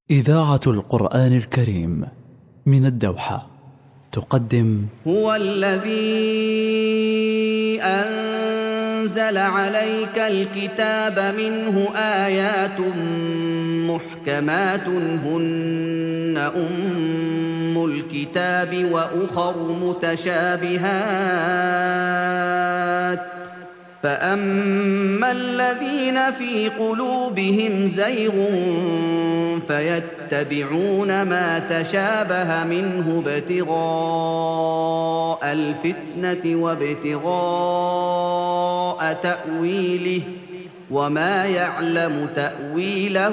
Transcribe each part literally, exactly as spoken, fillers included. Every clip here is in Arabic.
إذاعة القرآن الكريم من الدوحة تقدم هو الذي أنزل عليك الكتاب منه آيات محكمات هن أم الكتاب وأخر متشابهات فأما الذين في قلوبهم زيغ فيتبعون ما تشابه منه ابتغاء الفتنة وابتغاء تأويله وما يعلم تأويله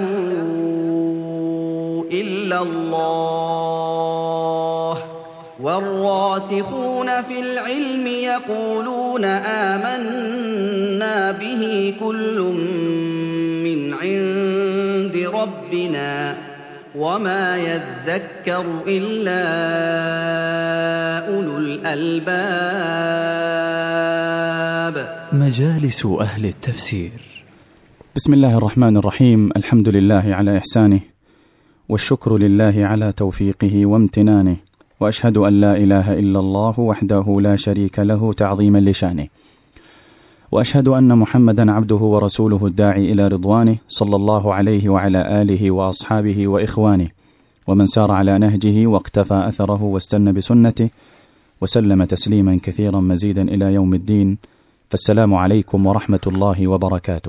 إلا الله والراسخون في العلم يقولون آمنا به كل من عند ربنا وما يذكر إلا أولو الألباب. مجالس أهل التفسير. بسم الله الرحمن الرحيم. الحمد لله على إحسانه والشكر لله على توفيقه وامتنانه، وأشهد أن لا إله إلا الله وحده لا شريك له تعظيما لشانه، وأشهد أن محمدا عبده ورسوله الداعي إلى رضوانه صلى الله عليه وعلى آله وأصحابه وإخوانه ومن سار على نهجه واقتفى أثره واستنى بسنته وسلم تسليما كثيرا مزيدا إلى يوم الدين. فالسلام عليكم ورحمة الله وبركاته.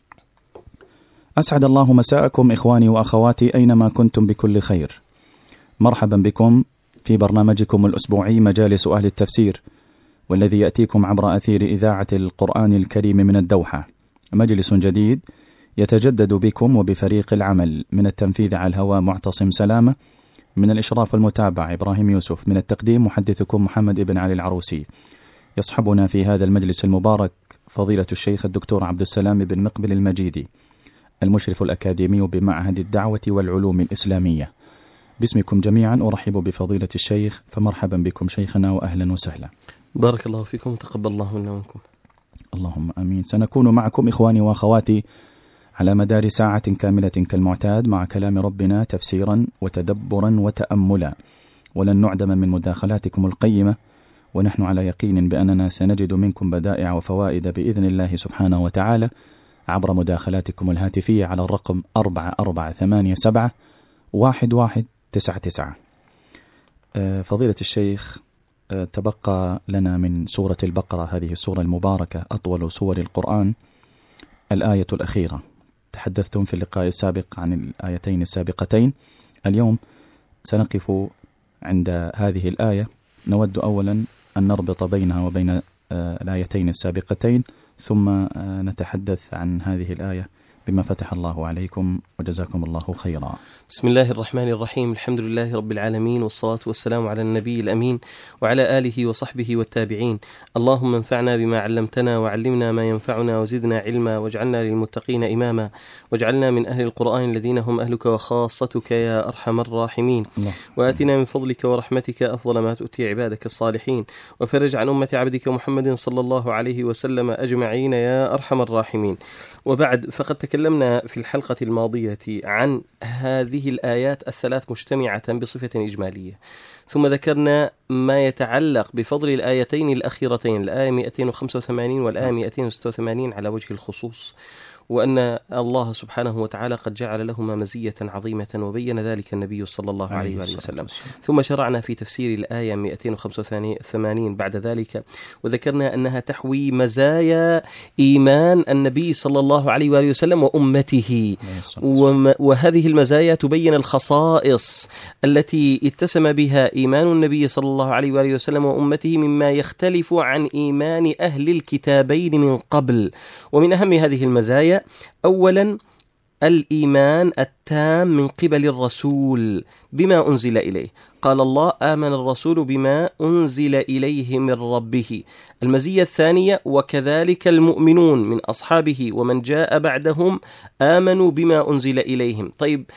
أسعد الله مساءكم إخواني وأخواتي أينما كنتم بكل خير. مرحبا بكم في برنامجكم الأسبوعي مجالس أهل التفسير، والذي يأتيكم عبر أثير إذاعة القرآن الكريم من الدوحة. مجلس جديد يتجدد بكم وبفريق العمل. من التنفيذ على الهواء معتصم سلامة، من الإشراف والمتابعة إبراهيم يوسف، من التقديم محدثكم محمد بن علي العروسي. يصحبنا في هذا المجلس المبارك فضيلة الشيخ الدكتور عبد السلام بن مقبل المجيدي، المشرف الأكاديمي بمعهد الدعوة والعلوم الإسلامية. باسمكم جميعا أرحب بفضيلة الشيخ، فمرحبا بكم شيخنا وأهلا وسهلا. بارك الله فيكم، تقبل الله منا ومنكم. اللهم آمين. سنكون معكم إخواني وأخواتي على مدار ساعة كاملة كالمعتاد مع كلام ربنا تفسيرا وتدبرا وتأملا، ولن نعدم من مداخلاتكم القيمة، ونحن على يقين بأننا سنجد منكم بدائع وفوائد بإذن الله سبحانه وتعالى عبر مداخلاتكم الهاتفية على الرقم أربعة أربعة ثمانية سبعة واحد واحد تسعة تسعة. فضيلة الشيخ، تبقى لنا من سورة البقرة، هذه السورة المباركة أطول سور القرآن، الآية الأخيرة. تحدثتم في اللقاء السابق عن الآيتين السابقتين. اليوم سنقف عند هذه الآية. نود أولا أن نربط بينها وبين الآيتين السابقتين، ثم نتحدث عن هذه الآية بما فتح الله عليكم، وجزاكم الله خيرا. بسم الله الرحمن الرحيم. الحمد لله رب العالمين، والصلاة والسلام على النبي الأمين وعلى آله وصحبه والتابعين. اللهم انفعنا بما علمتنا وعلمنا ما ينفعنا وزدنا علما، واجعلنا للمتقين إماما، واجعلنا من أهل القرآن الذين هم أهلك وخاصتك يا أرحم الراحمين. الله. وآتنا من فضلك ورحمتك أفضل ما تؤتي عبادك الصالحين، وفرج عن أمة عبدك محمد صلى الله عليه وسلم أجمعين يا أرحم الراحمين. وبعد، فقد تكلمنا في الحلقة الماضية عن هذه الآيات الثلاث مجتمعة بصفة إجمالية، ثم ذكرنا ما يتعلق بفضل الآيتين الأخيرتين، الآية مئتين وخمسة وثمانين والآية مئتين وستة وثمانين على وجه الخصوص، وأن الله سبحانه وتعالى قد جعل لهما مزية عظيمة، وبين ذلك النبي صلى الله عليه وآله وسلم. ثم شرعنا في تفسير الآية مئتين وخمسة وثمانين بعد ذلك، وذكرنا أنها تحوي مزايا إيمان النبي صلى الله عليه وآله وسلم وأمته، وهذه المزايا تبين الخصائص التي اتسم بها إيمان النبي صلى الله عليه وآله وسلم وأمته مما يختلف عن إيمان أهل الكتابين من قبل. ومن أهم هذه المزايا أولا الإيمان التام من قبل الرسول بما أنزل إليه. قال الله: آمن الرسول بما أنزل إليه من ربه. المزية الثانية: وكذلك المؤمنون من أصحابه ومن جاء بعدهم آمنوا بما أنزل إليهم. طيب،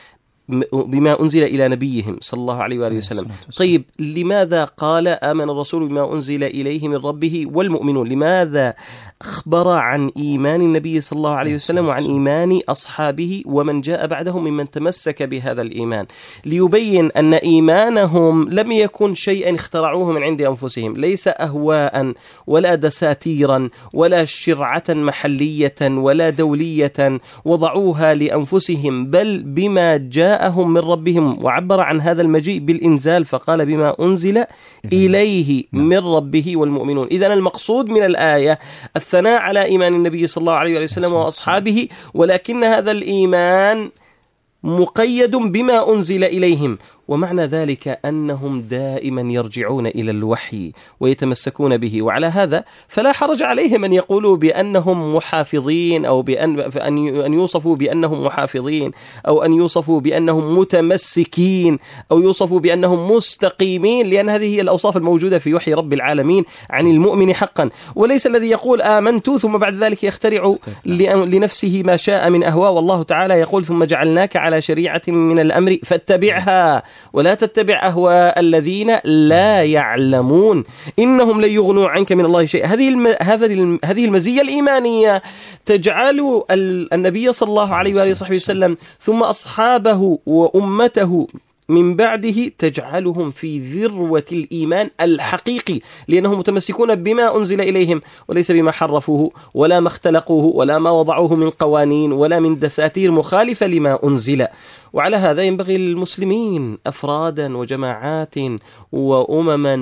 بما أنزل إلى نبيهم صلى الله عليه وآله وسلم. طيب لماذا قال آمن الرسول بما أنزل إليه من ربه والمؤمنون؟ لماذا أخبر عن إيمان النبي صلى الله عليه وسلم وعن إيمان أصحابه ومن جاء بعدهم ممن تمسك بهذا الإيمان؟ ليبين أن إيمانهم لم يكن شيئا اخترعوه من عند أنفسهم، ليس أهواء ولا دساتيرا ولا شرعة محلية ولا دولية وضعوها لأنفسهم، بل بما جاءهم من ربهم. وعبر عن هذا المجيء بالإنزال فقال بما أنزل إليه من ربه والمؤمنون. إذن المقصود من الآية الثناء على إيمان النبي صلى الله عليه وسلم وأصحابه، ولكن هذا الإيمان مقيد بما أنزل إليهم، ومعنى ذلك أنهم دائما يرجعون إلى الوحي ويتمسكون به. وعلى هذا فلا حرج عليهم أن يقولوا بأنهم محافظين أو بأن أن يوصفوا بأنهم محافظين أو أن يوصفوا بأنهم متمسكين أو يوصفوا بأنهم مستقيمين، لأن هذه هي الأوصاف الموجودة في وحي رب العالمين عن المؤمن حقا، وليس الذي يقول آمنت ثم بعد ذلك يخترع لنفسه ما شاء من أهواء. والله تعالى يقول ثم جعلناك على شريعة من الأمر فاتبعها ولا تتبع أهواء الذين لا يعلمون إنهم لن يغنوا عنك من الله شيء. هذه الم... هذه المزية الإيمانية تجعل النبي صلى الله عليه وآله وصحبه وسلم ثم أصحابه وأمته من بعده تجعلهم في ذروة الإيمان الحقيقي، لأنهم متمسكون بما أنزل إليهم وليس بما حرفوه ولا ما اختلقوه ولا ما وضعوه من قوانين ولا من دساتير مخالفة لما أنزل. وعلى هذا ينبغي للمسلمين أفرادا وجماعات وأمما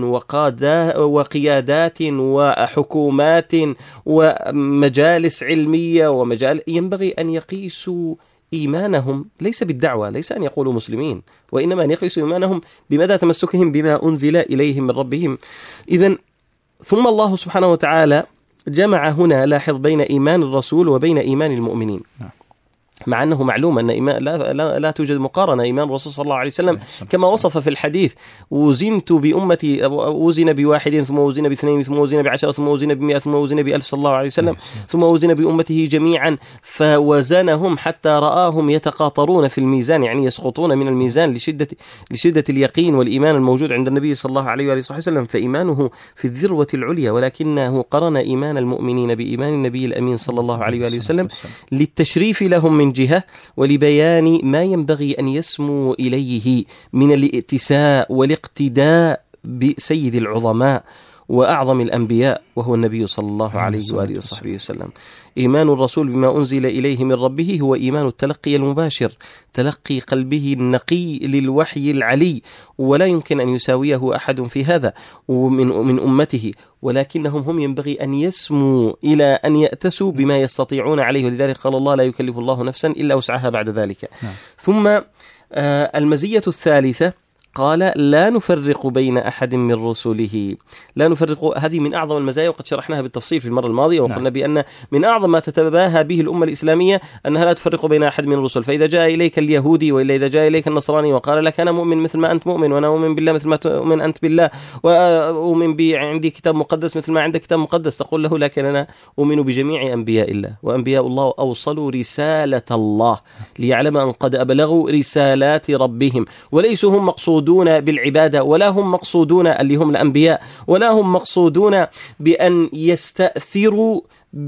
وقيادات وحكومات ومجالس علمية ومجال ينبغي أن يقيسوا إيمانهم ليس بالدعوة، ليس أن يقولوا مسلمين، وإنما أن يقيسوا إيمانهم بمدى تمسكهم بما أنزل إليهم من ربهم. إذن ثم الله سبحانه وتعالى جمع هنا، لاحظ، بين إيمان الرسول وبين إيمان المؤمنين، مع أنه معلوم أن إيمان لا, لا, لا توجد مقارنة. إيمان الرسول صلى الله عليه وسلم كما وصف في الحديث: وزنت بأمتي، وزن بواحد ثم وزن باثنين ثم وزن بعشرة ثم وزن بمئة ثم وزن بألف صلى الله عليه وسلم ثم وزن بأمته جميعا فوزنهم حتى رآهم يتقاطرون في الميزان، يعني يسقطون من الميزان لشدة لشدة اليقين والإيمان الموجود عند النبي صلى الله عليه وآله وسلم، فإيمانه في الذروة العليا. ولكنه قرن إيمان المؤمنين بإيمان النبي الأمين صلى الله عليه وآله وسلم للتشريف لهم من جهة، ولبيان ما ينبغي أن يسمو إليه من الائتساء والاقتداء بسيد العظماء وأعظم الأنبياء وهو النبي صلى الله عليه وآله وصحبه وسلم. إيمان الرسول بما أنزل إليه من ربه هو إيمان التلقي المباشر، تلقي قلبه النقي للوحي العلي، ولا يمكن أن يساويه أحد في هذا ومن من أمته، ولكنهم هم ينبغي أن يسموا إلى أن يأتسوا بما يستطيعون عليه، ولذلك قال الله: لا يكلف الله نفسا إلا وسعها بعد ذلك. نعم. ثم آه المزية الثالثة قال: لا نفرق بين أحد من رسله. لا نفرق، هذه من أعظم المزايا، وقد شرحناها بالتفصيل في المرة الماضية، وقلنا نعم. بأن من أعظم ما تتباهى به الأمة الإسلامية أنها لا تفرق بين أحد من الرسل. فإذا جاء إليك اليهودي وإلا إذا جاء إليك النصراني وقال لك أنا مؤمن مثل ما أنت مؤمن، وأنا أؤمن بالله مثل ما تؤمن أنت بالله، وأؤمن بعندي كتاب مقدس مثل ما عندك كتاب مقدس، تقول له: لكن أنا أؤمن بجميع أنبياء الله، وأنبياء الله أوصلوا رسالة الله ليعلم أن قد أبلغوا رسالات ربهم، وليسوا هم مقصودون بالعبادة، ولا هم مقصودون اللي هم الأنبياء، ولا هم مقصودون بأن يستأثروا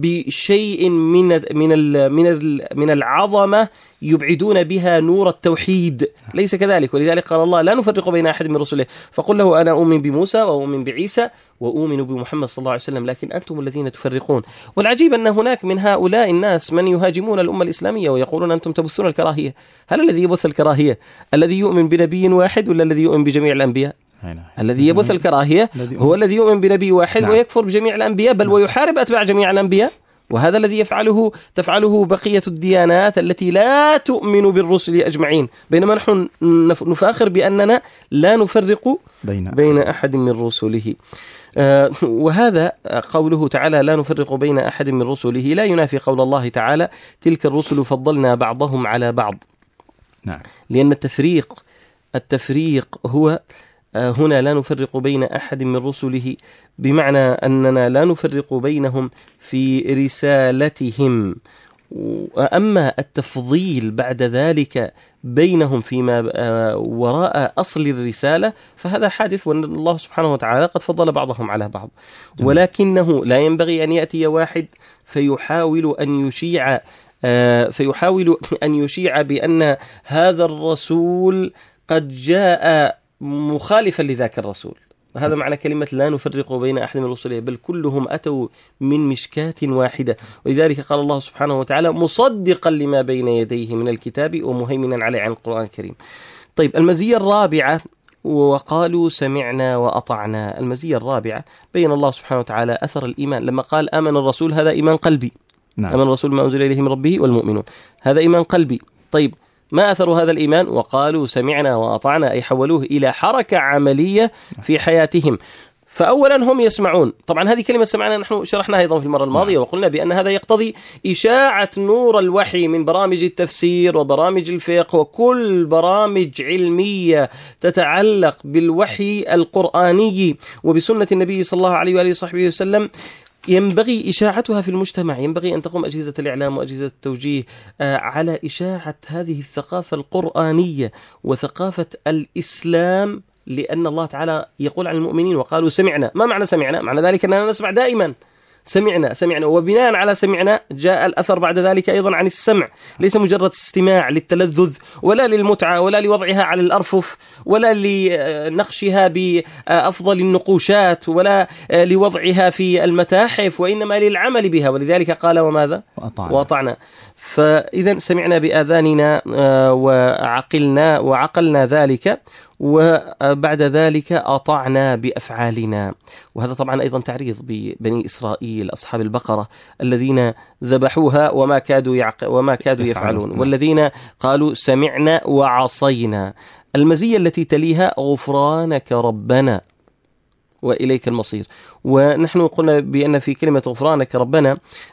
بشيء من من من من العظمة يبعدون بها نور التوحيد، ليس كذلك. ولذلك قال الله: لا نفرق بين أحد من رسله، فقل له: أنا أؤمن بموسى وأؤمن بعيسى وأؤمن بمحمد صلى الله عليه وسلم، لكن أنتم الذين تفرقون. والعجيب أن هناك من هؤلاء الناس من يهاجمون الأمة الإسلامية ويقولون: أنتم تبثون الكراهية. هل الذي يبث الكراهية الذي يؤمن بنبي واحد ولا الذي يؤمن بجميع الأنبياء؟ الذي يبث الكراهية هو الذي يؤمن بنبي واحد نعم. ويكفر بجميع الأنبياء، بل نعم. ويحارب أتباع جميع الأنبياء. وهذا الذي يفعله تفعله بقية الديانات التي لا تؤمن بالرسل أجمعين، بينما نحن نفاخر بأننا لا نفرق بين, بين أحد من رسله. آه وهذا قوله تعالى: لا نفرق بين أحد من رسله لا ينافي قول الله تعالى: تلك الرسل فضلنا بعضهم على بعض. نعم. لأن التفريق التفريق هو هنا لا نفرق بين أحد من رسله، بمعنى أننا لا نفرق بينهم في رسالتهم أما التفضيل بعد ذلك بينهم فيما وراء أصل الرسالة فهذا حادث، وأن الله سبحانه وتعالى قد فضل بعضهم على بعض، ولكنه لا ينبغي أن يأتي واحد فيحاول أن يشيع فيحاول أن يشيع بأن هذا الرسول قد جاء مخالفا لذاك الرسول. هذا معنى كلمة لا نفرق بين أحد من الرسل، بل كلهم أتوا من مشكاة واحدة. ولذلك قال الله سبحانه وتعالى مصدقا لما بين يديه من الكتاب ومهيمنا عليه عن القرآن الكريم. طيب المزية الرابعة، وقالوا سمعنا وأطعنا. المزية الرابعة بين الله سبحانه وتعالى أثر الإيمان لما قال آمن الرسول، هذا إيمان قلبي. نعم. آمن الرسول ما أنزل إليه من ربه والمؤمنون، هذا إيمان قلبي. طيب ما أثر هذا الإيمان؟ وقالوا سمعنا وأطعنا، أي حولوه إلى حركة عملية في حياتهم. فأولا هم يسمعون. طبعا هذه كلمة سمعنا نحن شرحناها أيضا في المرة الماضية، وقلنا بأن هذا يقتضي إشاعة نور الوحي من برامج التفسير وبرامج الفقه وكل برامج علمية تتعلق بالوحي القرآني وبسنة النبي صلى الله عليه وآله وصحبه وسلم، ينبغي إشاعتها في المجتمع. ينبغي أن تقوم أجهزة الإعلام وأجهزة التوجيه على إشاعة هذه الثقافة القرآنية وثقافة الإسلام، لأن الله تعالى يقول عن المؤمنين وقالوا سمعنا. ما معنى سمعنا؟ معنى ذلك أننا نسمع دائما. سمعنا سمعنا وبناء على سمعنا جاء الأثر بعد ذلك أيضا عن السمع، ليس مجرد استماع للتلذذ ولا للمتعة ولا لوضعها على الأرفف ولا لنقشها بأفضل النقوشات ولا لوضعها في المتاحف، وإنما للعمل بها. ولذلك قال وماذا؟ وأطعنا, وأطعنا. فإذا سمعنا بآذاننا وعقلنا وعقلنا ذلك، وبعد ذلك أطعنا بأفعالنا. وهذا طبعا أيضا تعريض ببني إسرائيل أصحاب البقرة الذين ذبحوها وما كادوا يعق وما كادوا يفعلون، والذين قالوا سمعنا وعصينا. المزية التي تليها غفرانك ربنا وإليك المصير. ونحن قلنا بأن في كلمة غفرانك ربنا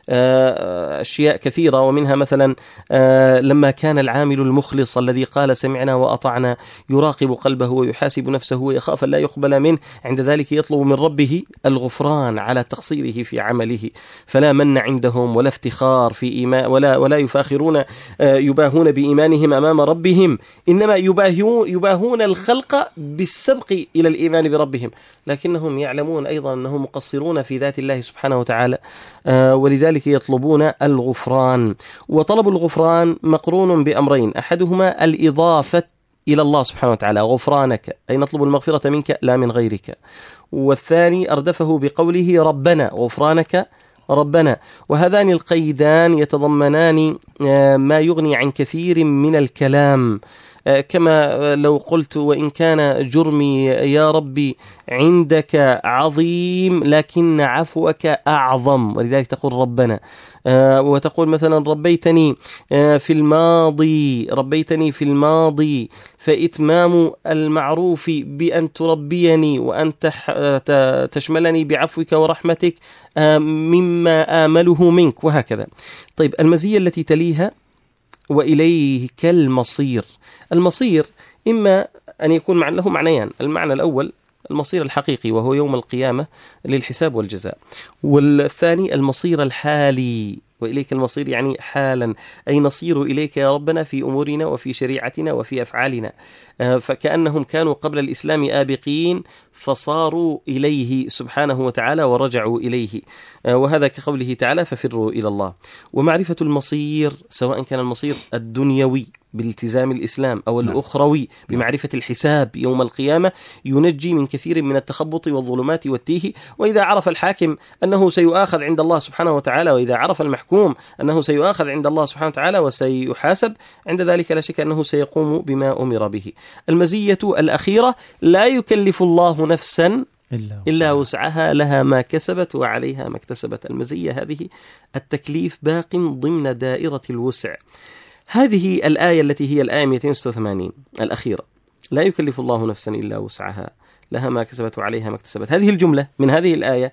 أشياء كثيرة، ومنها مثلا لما كان العامل المخلص الذي قال سمعنا وأطعنا يراقب قلبه ويحاسب نفسه ويخاف لا يقبل منه، عند ذلك يطلب من ربه الغفران على تقصيره في عمله، فلا من عندهم ولا افتخار في إيمان ولا ولا يفاخرون يباهون بإيمانهم أمام ربهم، إنما يباهون يباهون الخلق بالسبق إلى الإيمان بربهم، لكنهم يعلمون أيضا أنهم مقصرون في ذات الله سبحانه وتعالى، ولذلك يطلبون الغفران. وطلب الغفران مقرون بأمرين، أحدهما الإضافة إلى الله سبحانه وتعالى، غفرانك أي نطلب المغفرة منك لا من غيرك، والثاني أردفه بقوله ربنا، غفرانك ربنا. وهذان القيدان يتضمنان ما يغني عن كثير من الكلام، كما لو قلت وإن كان جرمي يا ربي عندك عظيم لكن عفوك أعظم، ولذلك تقول ربنا. وتقول مثلا ربيتني في الماضي ربيتني في الماضي فإتمام المعروف بأن تربيني وأن تشملني بعفوك ورحمتك مما آمله منك، وهكذا. طيب المزية التي تليها وإليك المصير. المصير إما أن يكون له معنيان، المعنى الأول المصير الحقيقي وهو يوم القيامة للحساب والجزاء، والثاني المصير الحالي، وإليك المصير يعني حالا، أي نصير إليك يا ربنا في أمورنا وفي شريعتنا وفي أفعالنا. فكأنهم كانوا قبل الإسلام آبقين فصاروا إليه سبحانه وتعالى ورجعوا إليه، وهذا كقوله تعالى ففروا إلى الله. ومعرفة المصير سواء كان المصير الدنيوي بالالتزام الإسلام أو الأخروي بمعرفة الحساب يوم القيامة ينجي من كثير من التخبط والظلمات والتيه. وإذا عرف الحاكم أنه سيؤاخذ عند الله سبحانه وتعالى، وإذا عرف المحكوم أنه سيؤاخذ عند الله سبحانه وتعالى وسيحاسب، عند ذلك لا شك أنه سيقوم بما أمر به. المزية الأخيرة لا يكلف الله نفسا إلا وسعها، لها ما كسبت وعليها ما اكتسبت. المزية هذه التكليف باق ضمن دائرة الوسع. هذه الآية التي هي الآية مئتين وستة وثمانين الأخيرة، لا يكلف الله نفسا إلا وسعها لها ما كسبت وعليها ما اكتسبت، هذه الجملة من هذه الآية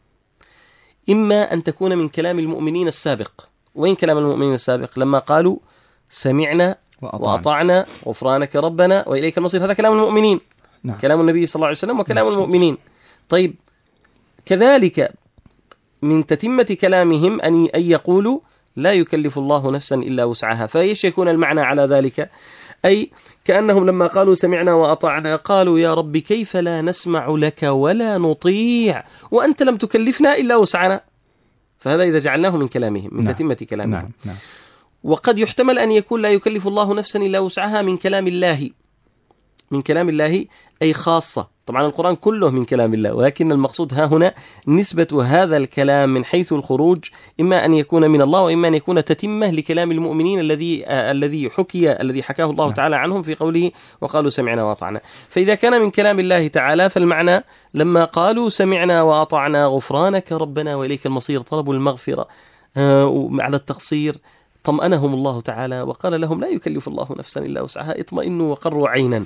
إما أن تكون من كلام المؤمنين السابق. وين كلام المؤمنين السابق؟ لما قالوا سمعنا وأطعنا, وأطعنا غفرانك ربنا وإليك المصير، هذا كلام المؤمنين. نعم. كلام النبي صلى الله عليه وسلم وكلام نعم. المؤمنين. طيب كذلك من تتمة كلامهم أن يقولوا لا يكلف الله نفسا إلا وسعها. فإيش يكون المعنى على ذلك؟ أي كأنهم لما قالوا سمعنا وأطعنا قالوا يا رب كيف لا نسمع لك ولا نطيع وأنت لم تكلفنا إلا وسعنا. فهذا إذا جعلناه من كلامهم، من نعم. تتمة كلامهم. نعم. نعم. وقد يحتمل أن يكون لا يكلف الله نفسا إلا وسعها من كلام الله، من كلام الله أي خاصة. طبعا القرآن كله من كلام الله، ولكن المقصود ها هنا نسبة هذا الكلام من حيث الخروج إما أن يكون من الله وإما أن يكون تتمة لكلام المؤمنين الذي آه الذي حكي الذي حكاه الله نعم. تعالى عنهم في قوله وقالوا سمعنا وأطعنا. فإذا كان من كلام الله تعالى فالمعنى لما قالوا سمعنا وأطعنا غفرانك ربنا وإليك المصير، طلبوا المغفرة آه على التقصير، طمأنهم الله تعالى وقال لهم لا يكلف الله نفسا إلا وسعها، اطمئنوا وقروا عينا،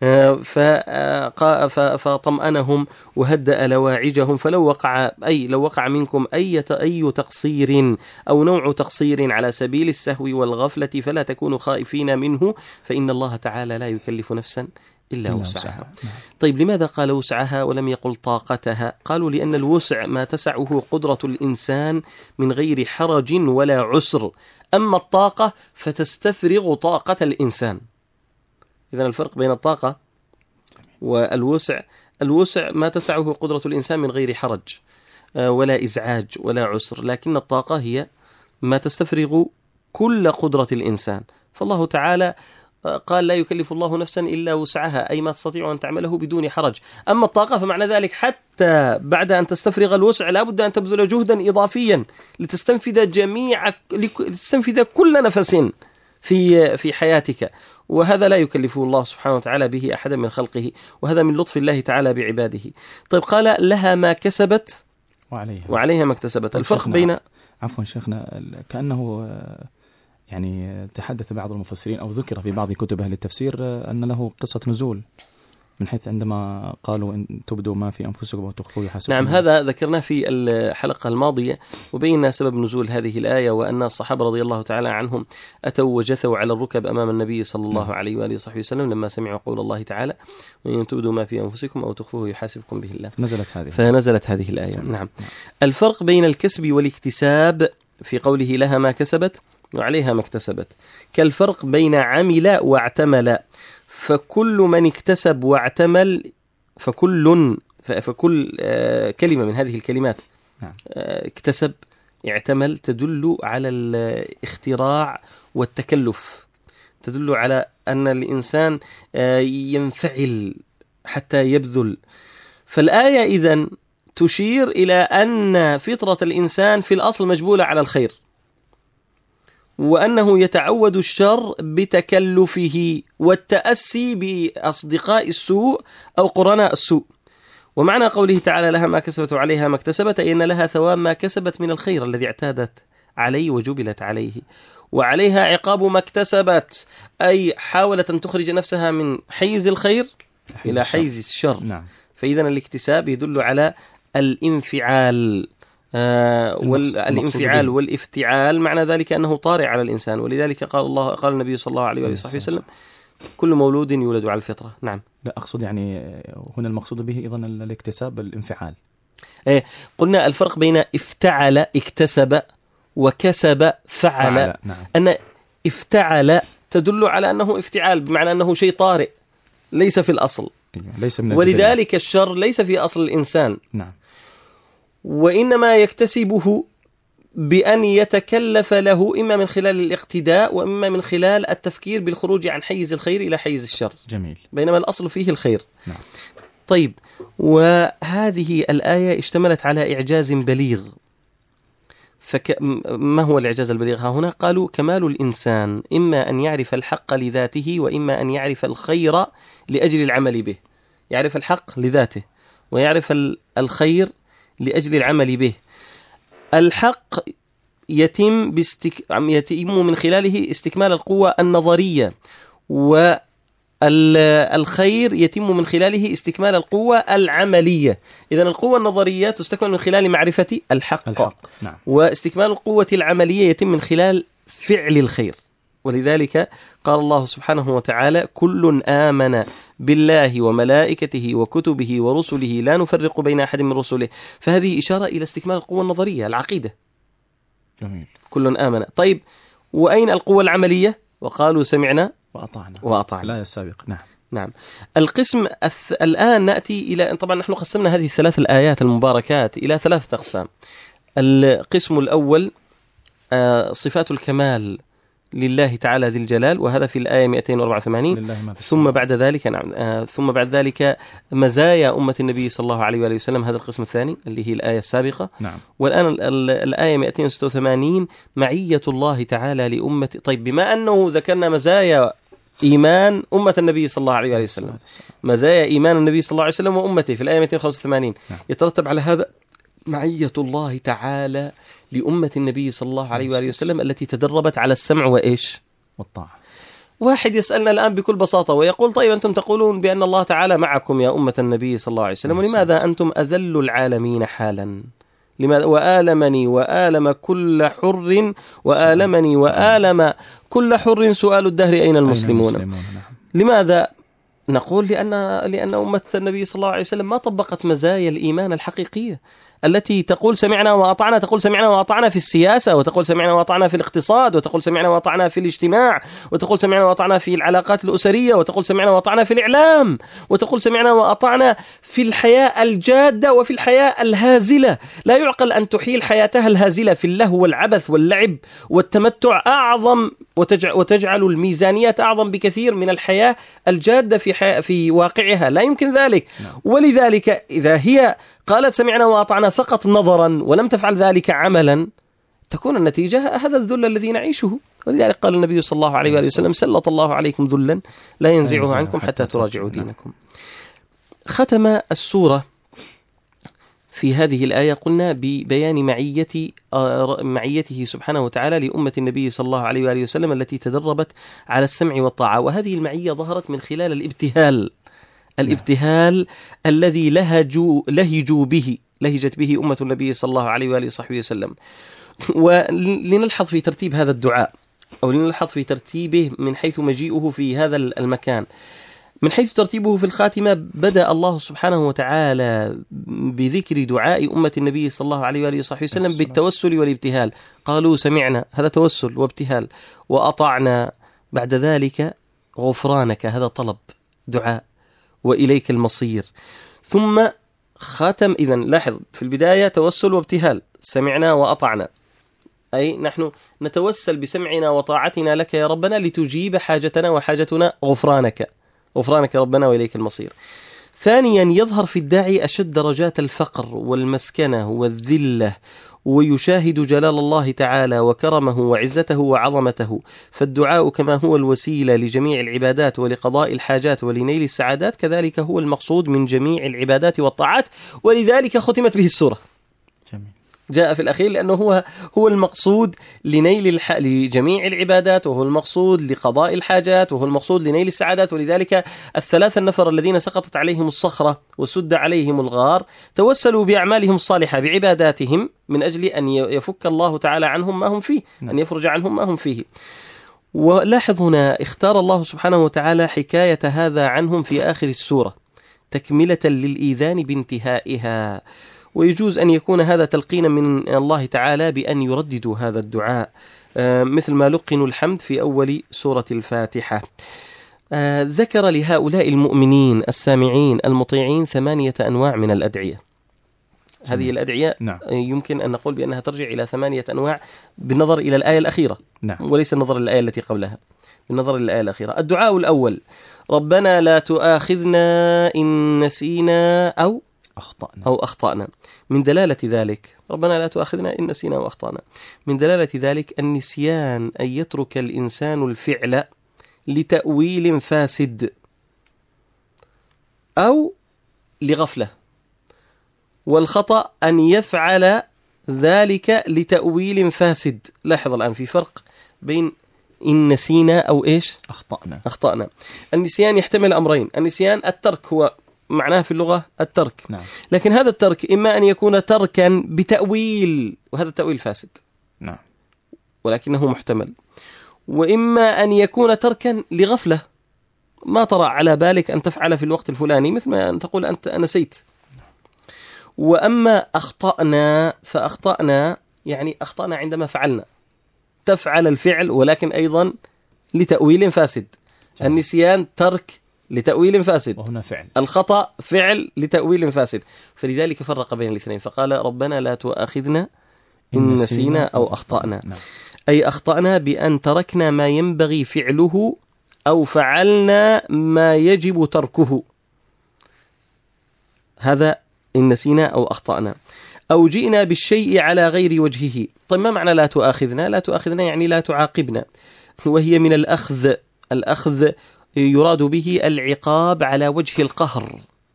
فطمأنهم وهدأ لواعجهم. فلو وقع أي لو وقع منكم أي أي تقصير أو نوع تقصير على سبيل السهو والغفلة فلا تكونوا خائفين منه، فإن الله تعالى لا يكلف نفسا إلا وسعها. طيب لماذا قال وسعها ولم يقل طاقتها؟ قالوا لأن الوسع ما تسعه قدرة الإنسان من غير حرج ولا عسر، أما الطاقة فتستفرغ طاقة الإنسان. إذن الفرق بين الطاقة والوسع، الوسع ما تسعه قدرة الإنسان من غير حرج ولا إزعاج ولا عسر، لكن الطاقة هي ما تستفرغ كل قدرة الإنسان. فالله تعالى قال لا يكلف الله نفسا إلا وسعها، أي ما تستطيع أن تعمله بدون حرج. أما الطاقة فمعنى ذلك حتى بعد أن تستفرغ الوسع لا بد أن تبذل جهدا إضافيا لتستنفذ جميع لتستنفذ كل نفس في في حياتك، وهذا لا يكلفه الله سبحانه وتعالى به أحدا من خلقه، وهذا من لطف الله تعالى بعباده. طيب قال لها ما كسبت وعليها, وعليها ما اكتسبت. الفرق بين عفوا شيخنا كأنه يعني تحدث بعض المفسرين أو ذكر في بعض كتب أهل التفسير أن له قصة نزول، من حيث عندما قالوا إن تبدوا ما في أنفسكم وتخفوه يحاسبكم. نعم هذا ذكرناه في الحلقة الماضية وبينا سبب نزول هذه الآية، وأن الصحابة رضي الله تعالى عنهم أتوا وجثوا على الركب أمام النبي صلى الله نعم. عليه وآله وصحبه وسلم لما سمعوا قول الله تعالى وإن تبدوا ما في أنفسكم أو تخفوه يحاسبكم به الله، فنزلت هذه فنزلت هذه الآية. نعم. نعم. الفرق بين الكسب والاكتساب في قوله لها ما كسبت وعليها ما اكتسبت كالفرق بين عمل واعتمل، فكل من اكتسب واعتمل فكل فكل كلمة من هذه الكلمات اكتسب اعتمل تدل على الاختراع والتكلف، تدل على أن الإنسان ينفعل حتى يبذل. فالآية إذن تشير إلى أن فطرة الإنسان في الأصل مجبولة على الخير، وأنه يتعود الشر بتكلفه والتأسي بأصدقاء السوء أو قرناء السوء. ومعنى قوله تعالى لها ما كسبت وعليها ما اكتسبت أي أن لها ثواب ما كسبت من الخير الذي اعتادت عليه وجبلت عليه، وعليها عقاب ما اكتسبت أي حاولت أن تخرج نفسها من حيز الخير حيز إلى حيز الشر. نعم. فإذا الاكتساب يدل على الانفعال، آه والانفعال والافتعال معنى ذلك أنه طارئ على الإنسان، ولذلك قال الله قال النبي صلى الله عليه وآله وسلم كل مولود يولد على الفطرة. نعم. لا أقصد يعني هنا المقصود به أيضا الاكتساب الانفعال. إيه قلنا الفرق بين افتعل اكتسب وكسب فعل, فعل. نعم. أن افتعل تدل على أنه افتعال بمعنى أنه شيء طارئ ليس في الأصل، ليس من ولذلك الشر ليس في أصل الإنسان. نعم. وإنما يكتسبه بأن يتكلف له إما من خلال الاقتداء وإما من خلال التفكير بالخروج عن حيز الخير إلى حيز الشر. جميل. بينما الأصل فيه الخير. نعم. طيب وهذه الآية اشتملت على إعجاز بليغ. فما هو الإعجاز البليغ ها هنا؟ قالوا كمال الإنسان إما أن يعرف الحق لذاته وإما أن يعرف الخير لأجل العمل به. يعرف الحق لذاته ويعرف الخير لأجل العمل به. الحق يتم, باستك... يتم من خلاله استكمال القوة النظرية، والخير يتم من خلاله استكمال القوة العملية. إذن القوة النظرية تستكمل من خلال معرفة الحق, الحق. نعم. واستكمال القوة العملية يتم من خلال فعل الخير. ولذلك قال الله سبحانه وتعالى كل آمن بالله وملائكته وكتبه ورسله لا نفرق بين أحد من رسله. فهذه إشارة إلى استكمال القوة النظرية العقيدة. جميل. كل آمن. طيب وأين القوة العملية؟ وقالوا سمعنا وأطعنا وأطعنا. الآية السابقة. نعم. نعم. القسم الث... الآن نأتي إلى، طبعا نحن قسمنا هذه الثلاث الآيات المباركات إلى ثلاثة أقسام. القسم الأول آه صفات الكمال لله تعالى ذي الجلال، وهذا في الآية مئتين وأربعة وثمانين. ثم بعد ذلك نعم آه ثم بعد ذلك مزايا أمة النبي صلى الله عليه وآله وسلم، هذا القسم الثاني اللي هي الآية السابقة. نعم. والآن ال ال الآية مئتين وستة وثمانين معية الله تعالى لأمة. طيب بما أنه ذكرنا مزايا إيمان أمة النبي صلى الله عليه وآله وسلم، مزايا إيمان النبي صلى الله عليه وسلم وأمته في الآية مئتين وخمسة وثمانين، نعم. يترتب على هذا معية الله تعالى لأمة النبي صلى الله عليه وآله وسلم التي تدربت على السمع وإيش؟ والطاعة. واحد يسألنا الآن بكل بساطة ويقول طيب أنتم تقولون بأن الله تعالى معكم يا أمة النبي صلى الله عليه وسلم، ولماذا أنتم أذل العالمين حالا؟ لماذا؟ وآلمني وآلم كل حر وآلمني وآلم كل حر سؤال الدهر أين المسلمون؟ أين المسلمون؟ نعم. لماذا؟ نقول لأن لأن أمة النبي صلى الله عليه وسلم ما طبقت مزايا الإيمان الحقيقية التي تقول سمعنا وأطعنا. تقول سمعنا وأطعنا في السياسة، وتقول سمعنا وأطعنا في الاقتصاد، وتقول سمعنا وأطعنا في الاجتماع، وتقول سمعنا وأطعنا في العلاقات الأسرية، وتقول سمعنا وأطعنا في الإعلام، وتقول سمعنا وأطعنا في الحياة الجادة وفي الحياة الهازلة. لا يعقل أن تحيل حياتها الهازلة في اللهو والعبث واللعب والتمتع أعظم وتجعل الميزانية أعظم بكثير من الحياة الجادة في حي... في واقعها. لا يمكن ذلك. ولذلك إذا هي قالت سمعنا وأطعنا فقط نظرا ولم تفعل ذلك عملا، تكون النتيجة هذا الذل الذي نعيشه. ولذلك قال النبي صلى الله عليه وآله وسلم سلط الله عليكم ذلا لا ينزعه عنكم حتى تراجعوا دينكم. ختم السورة في هذه الآية قلنا ببيان معية معيته سبحانه وتعالى لأمة النبي صلى الله عليه وآله وسلم التي تدربت على السمع والطاعة. وهذه المعية ظهرت من خلال الابتهال الابتهال الذي لهجوا لهجوا به لهجت به أمة النبي صلى الله عليه وآله وصحبه وسلم. ولنلحظ في ترتيب هذا الدعاء، أو لنلحظ في ترتيبه من حيث مجيئه في هذا المكان. من حيث ترتيبه في الخاتمة بدأ الله سبحانه وتعالى بذكر دعاء أمة النبي صلى الله عليه وآله وصحبه وسلم بالتوسل والابتهال. قالوا سمعنا، هذا توسل وابتهال، وأطعنا بعد ذلك غفرانك، هذا طلب دعاء، وإليك المصير. ثم ختم. إذن لاحظ في البداية توسل وابتهال، سمعنا وأطعنا، أي نحن نتوسل بسمعنا وطاعتنا لك يا ربنا لتجيب حاجتنا وحاجتنا غفرانك غفرانك ربنا وإليك المصير. ثانيا يظهر في الداعي أشد درجات الفقر والمسكنة والذلة، ويشاهد جلال الله تعالى وكرمه وعزته وعظمته. فالدعاء كما هو الوسيلة لجميع العبادات ولقضاء الحاجات ولنيل السعادات، كذلك هو المقصود من جميع العبادات والطاعات، ولذلك ختمت به السورة. جميل. جاء في الأخير لأنه هو هو المقصود لنيل الح... لجميع العبادات، وهو المقصود لقضاء الحاجات، وهو المقصود لنيل السعادات. ولذلك الثلاثة النفر الذين سقطت عليهم الصخرة وسد عليهم الغار توسلوا بأعمالهم الصالحة بعباداتهم من أجل أن يفك الله تعالى عنهم ما هم فيه، أن يفرج عنهم ما هم فيه. ولاحظ هنا اختار الله سبحانه وتعالى حكاية هذا عنهم في آخر السورة تكملة للإيذان بانتهائها. ويجوز أن يكون هذا تلقينا من الله تعالى بأن يرددوا هذا الدعاء مثل ما لقنوا الحمد في أول سورة الفاتحة. ذكر لهؤلاء المؤمنين السامعين المطيعين ثمانية أنواع من الأدعية. هذه الأدعية نعم. يمكن أن نقول بأنها ترجع إلى ثمانية أنواع بالنظر إلى الآية الأخيرة، نعم. وليس النظر إلى الآية التي قبلها، بالنظر إلى الآية الأخيرة. الدعاء الأول: ربنا لا تؤاخذنا إن نسينا أو أخطأنا أو أخطأنا. من دلالة ذلك ربنا لا تؤاخذنا إن نسينا وأخطأنا، من دلالة ذلك النسيان أن يترك الإنسان الفعل لتأويل فاسد أو لغفلة، والخطأ أن يفعل ذلك لتأويل فاسد. لاحظ الآن في فرق بين إن نسينا أو إيش أخطأنا أخطأنا. النسيان يحتمل أمرين: النسيان الترك هو معناه في اللغة الترك، نعم. لكن هذا الترك إما أن يكون تركا بتأويل، وهذا التأويل فاسد، نعم. ولكنه محتمل، وإما أن يكون تركا لغفلة، ما طرأ على بالك أن تفعل في الوقت الفلاني، مثل ما أن تقول أنت نسيت. وأما أخطأنا فأخطأنا يعني أخطأنا عندما فعلنا، تفعل الفعل ولكن أيضا لتأويل فاسد. النسيان ترك لتأويل فاسد، وهنا فعل. الخطأ فعل لتأويل فاسد، فلذلك فرق بين الاثنين فقال ربنا لا تؤاخذنا إن نسينا أو أخطأنا. نعم. أي أخطأنا بأن تركنا ما ينبغي فعله أو فعلنا ما يجب تركه، هذا إن نسينا أو أخطأنا. أو جئنا بالشيء على غير وجهه. طيب ما معنى لا تؤاخذنا؟ لا تؤاخذنا يعني لا تعاقبنا، وهي من الأخذ. الأخذ يراد به العقاب على وجه القهر،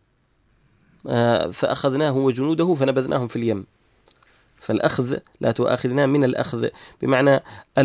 فأخذناه وجنوده فنبذناهم في اليم. فالأخذ لا تؤاخذنا من الأخذ بمعنى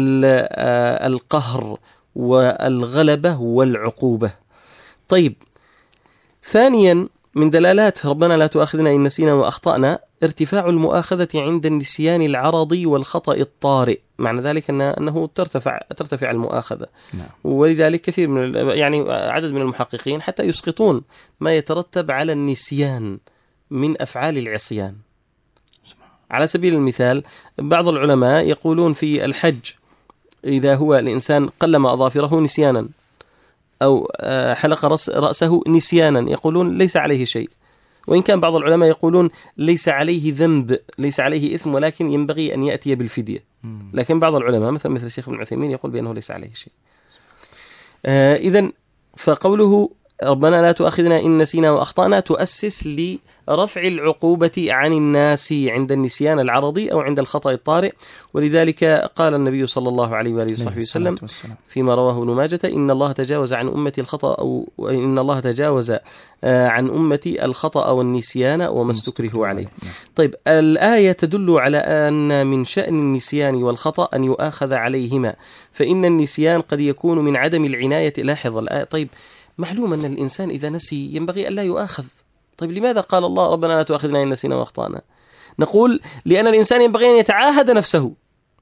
القهر والغلبة والعقوبة. طيب، ثانيا من دلالات ربنا لا تؤاخذنا إن نسينا وأخطأنا ارتفاع المؤاخذة عند النسيان العرضي والخطأ الطارئ. معنى ذلك أنه ترتفع ترتفع المؤاخذة. نعم. ولذلك كثير من يعني عدد من المحققين حتى يسقطون ما يترتب على النسيان من أفعال العصيان. على سبيل المثال بعض العلماء يقولون في الحج إذا هو الإنسان قلم أظافره نسيانا أو حلق رأس رأسه نسيانا يقولون ليس عليه شيء، وإن كان بعض العلماء يقولون ليس عليه ذنب، ليس عليه إثم، ولكن ينبغي أن يأتي بالفدية. لكن بعض العلماء مثل مثل الشيخ ابن عثيمين يقول بأنه ليس عليه شيء. آه إذن فقوله ربنا لا تؤاخذنا إن نسينا وأخطأنا تؤسس لرفع العقوبة عن الناس عند النسيان العرضي أو عند الخطأ الطارئ. ولذلك قال النبي صلى الله عليه وآله وصحبه وسلم فيما رواه ابن ماجة إن الله تجاوز عن أمتي الخطأ أو إن الله تجاوز عن أمتي الخطأ والنسيان وما استكرهوا عليه. طيب، الآية تدل على أن من شأن النسيان والخطأ أن يؤاخذ عليهما، فإن النسيان قد يكون من عدم العناية. لاحظ الآية. طيب، معلوم أن الإنسان إذا نسي ينبغي أن لا يؤاخذ. طيب، لماذا قال الله ربنا لا تؤاخذنا إن نسينا وأخطأنا؟ نقول لأن الإنسان ينبغي أن يتعاهد نفسه،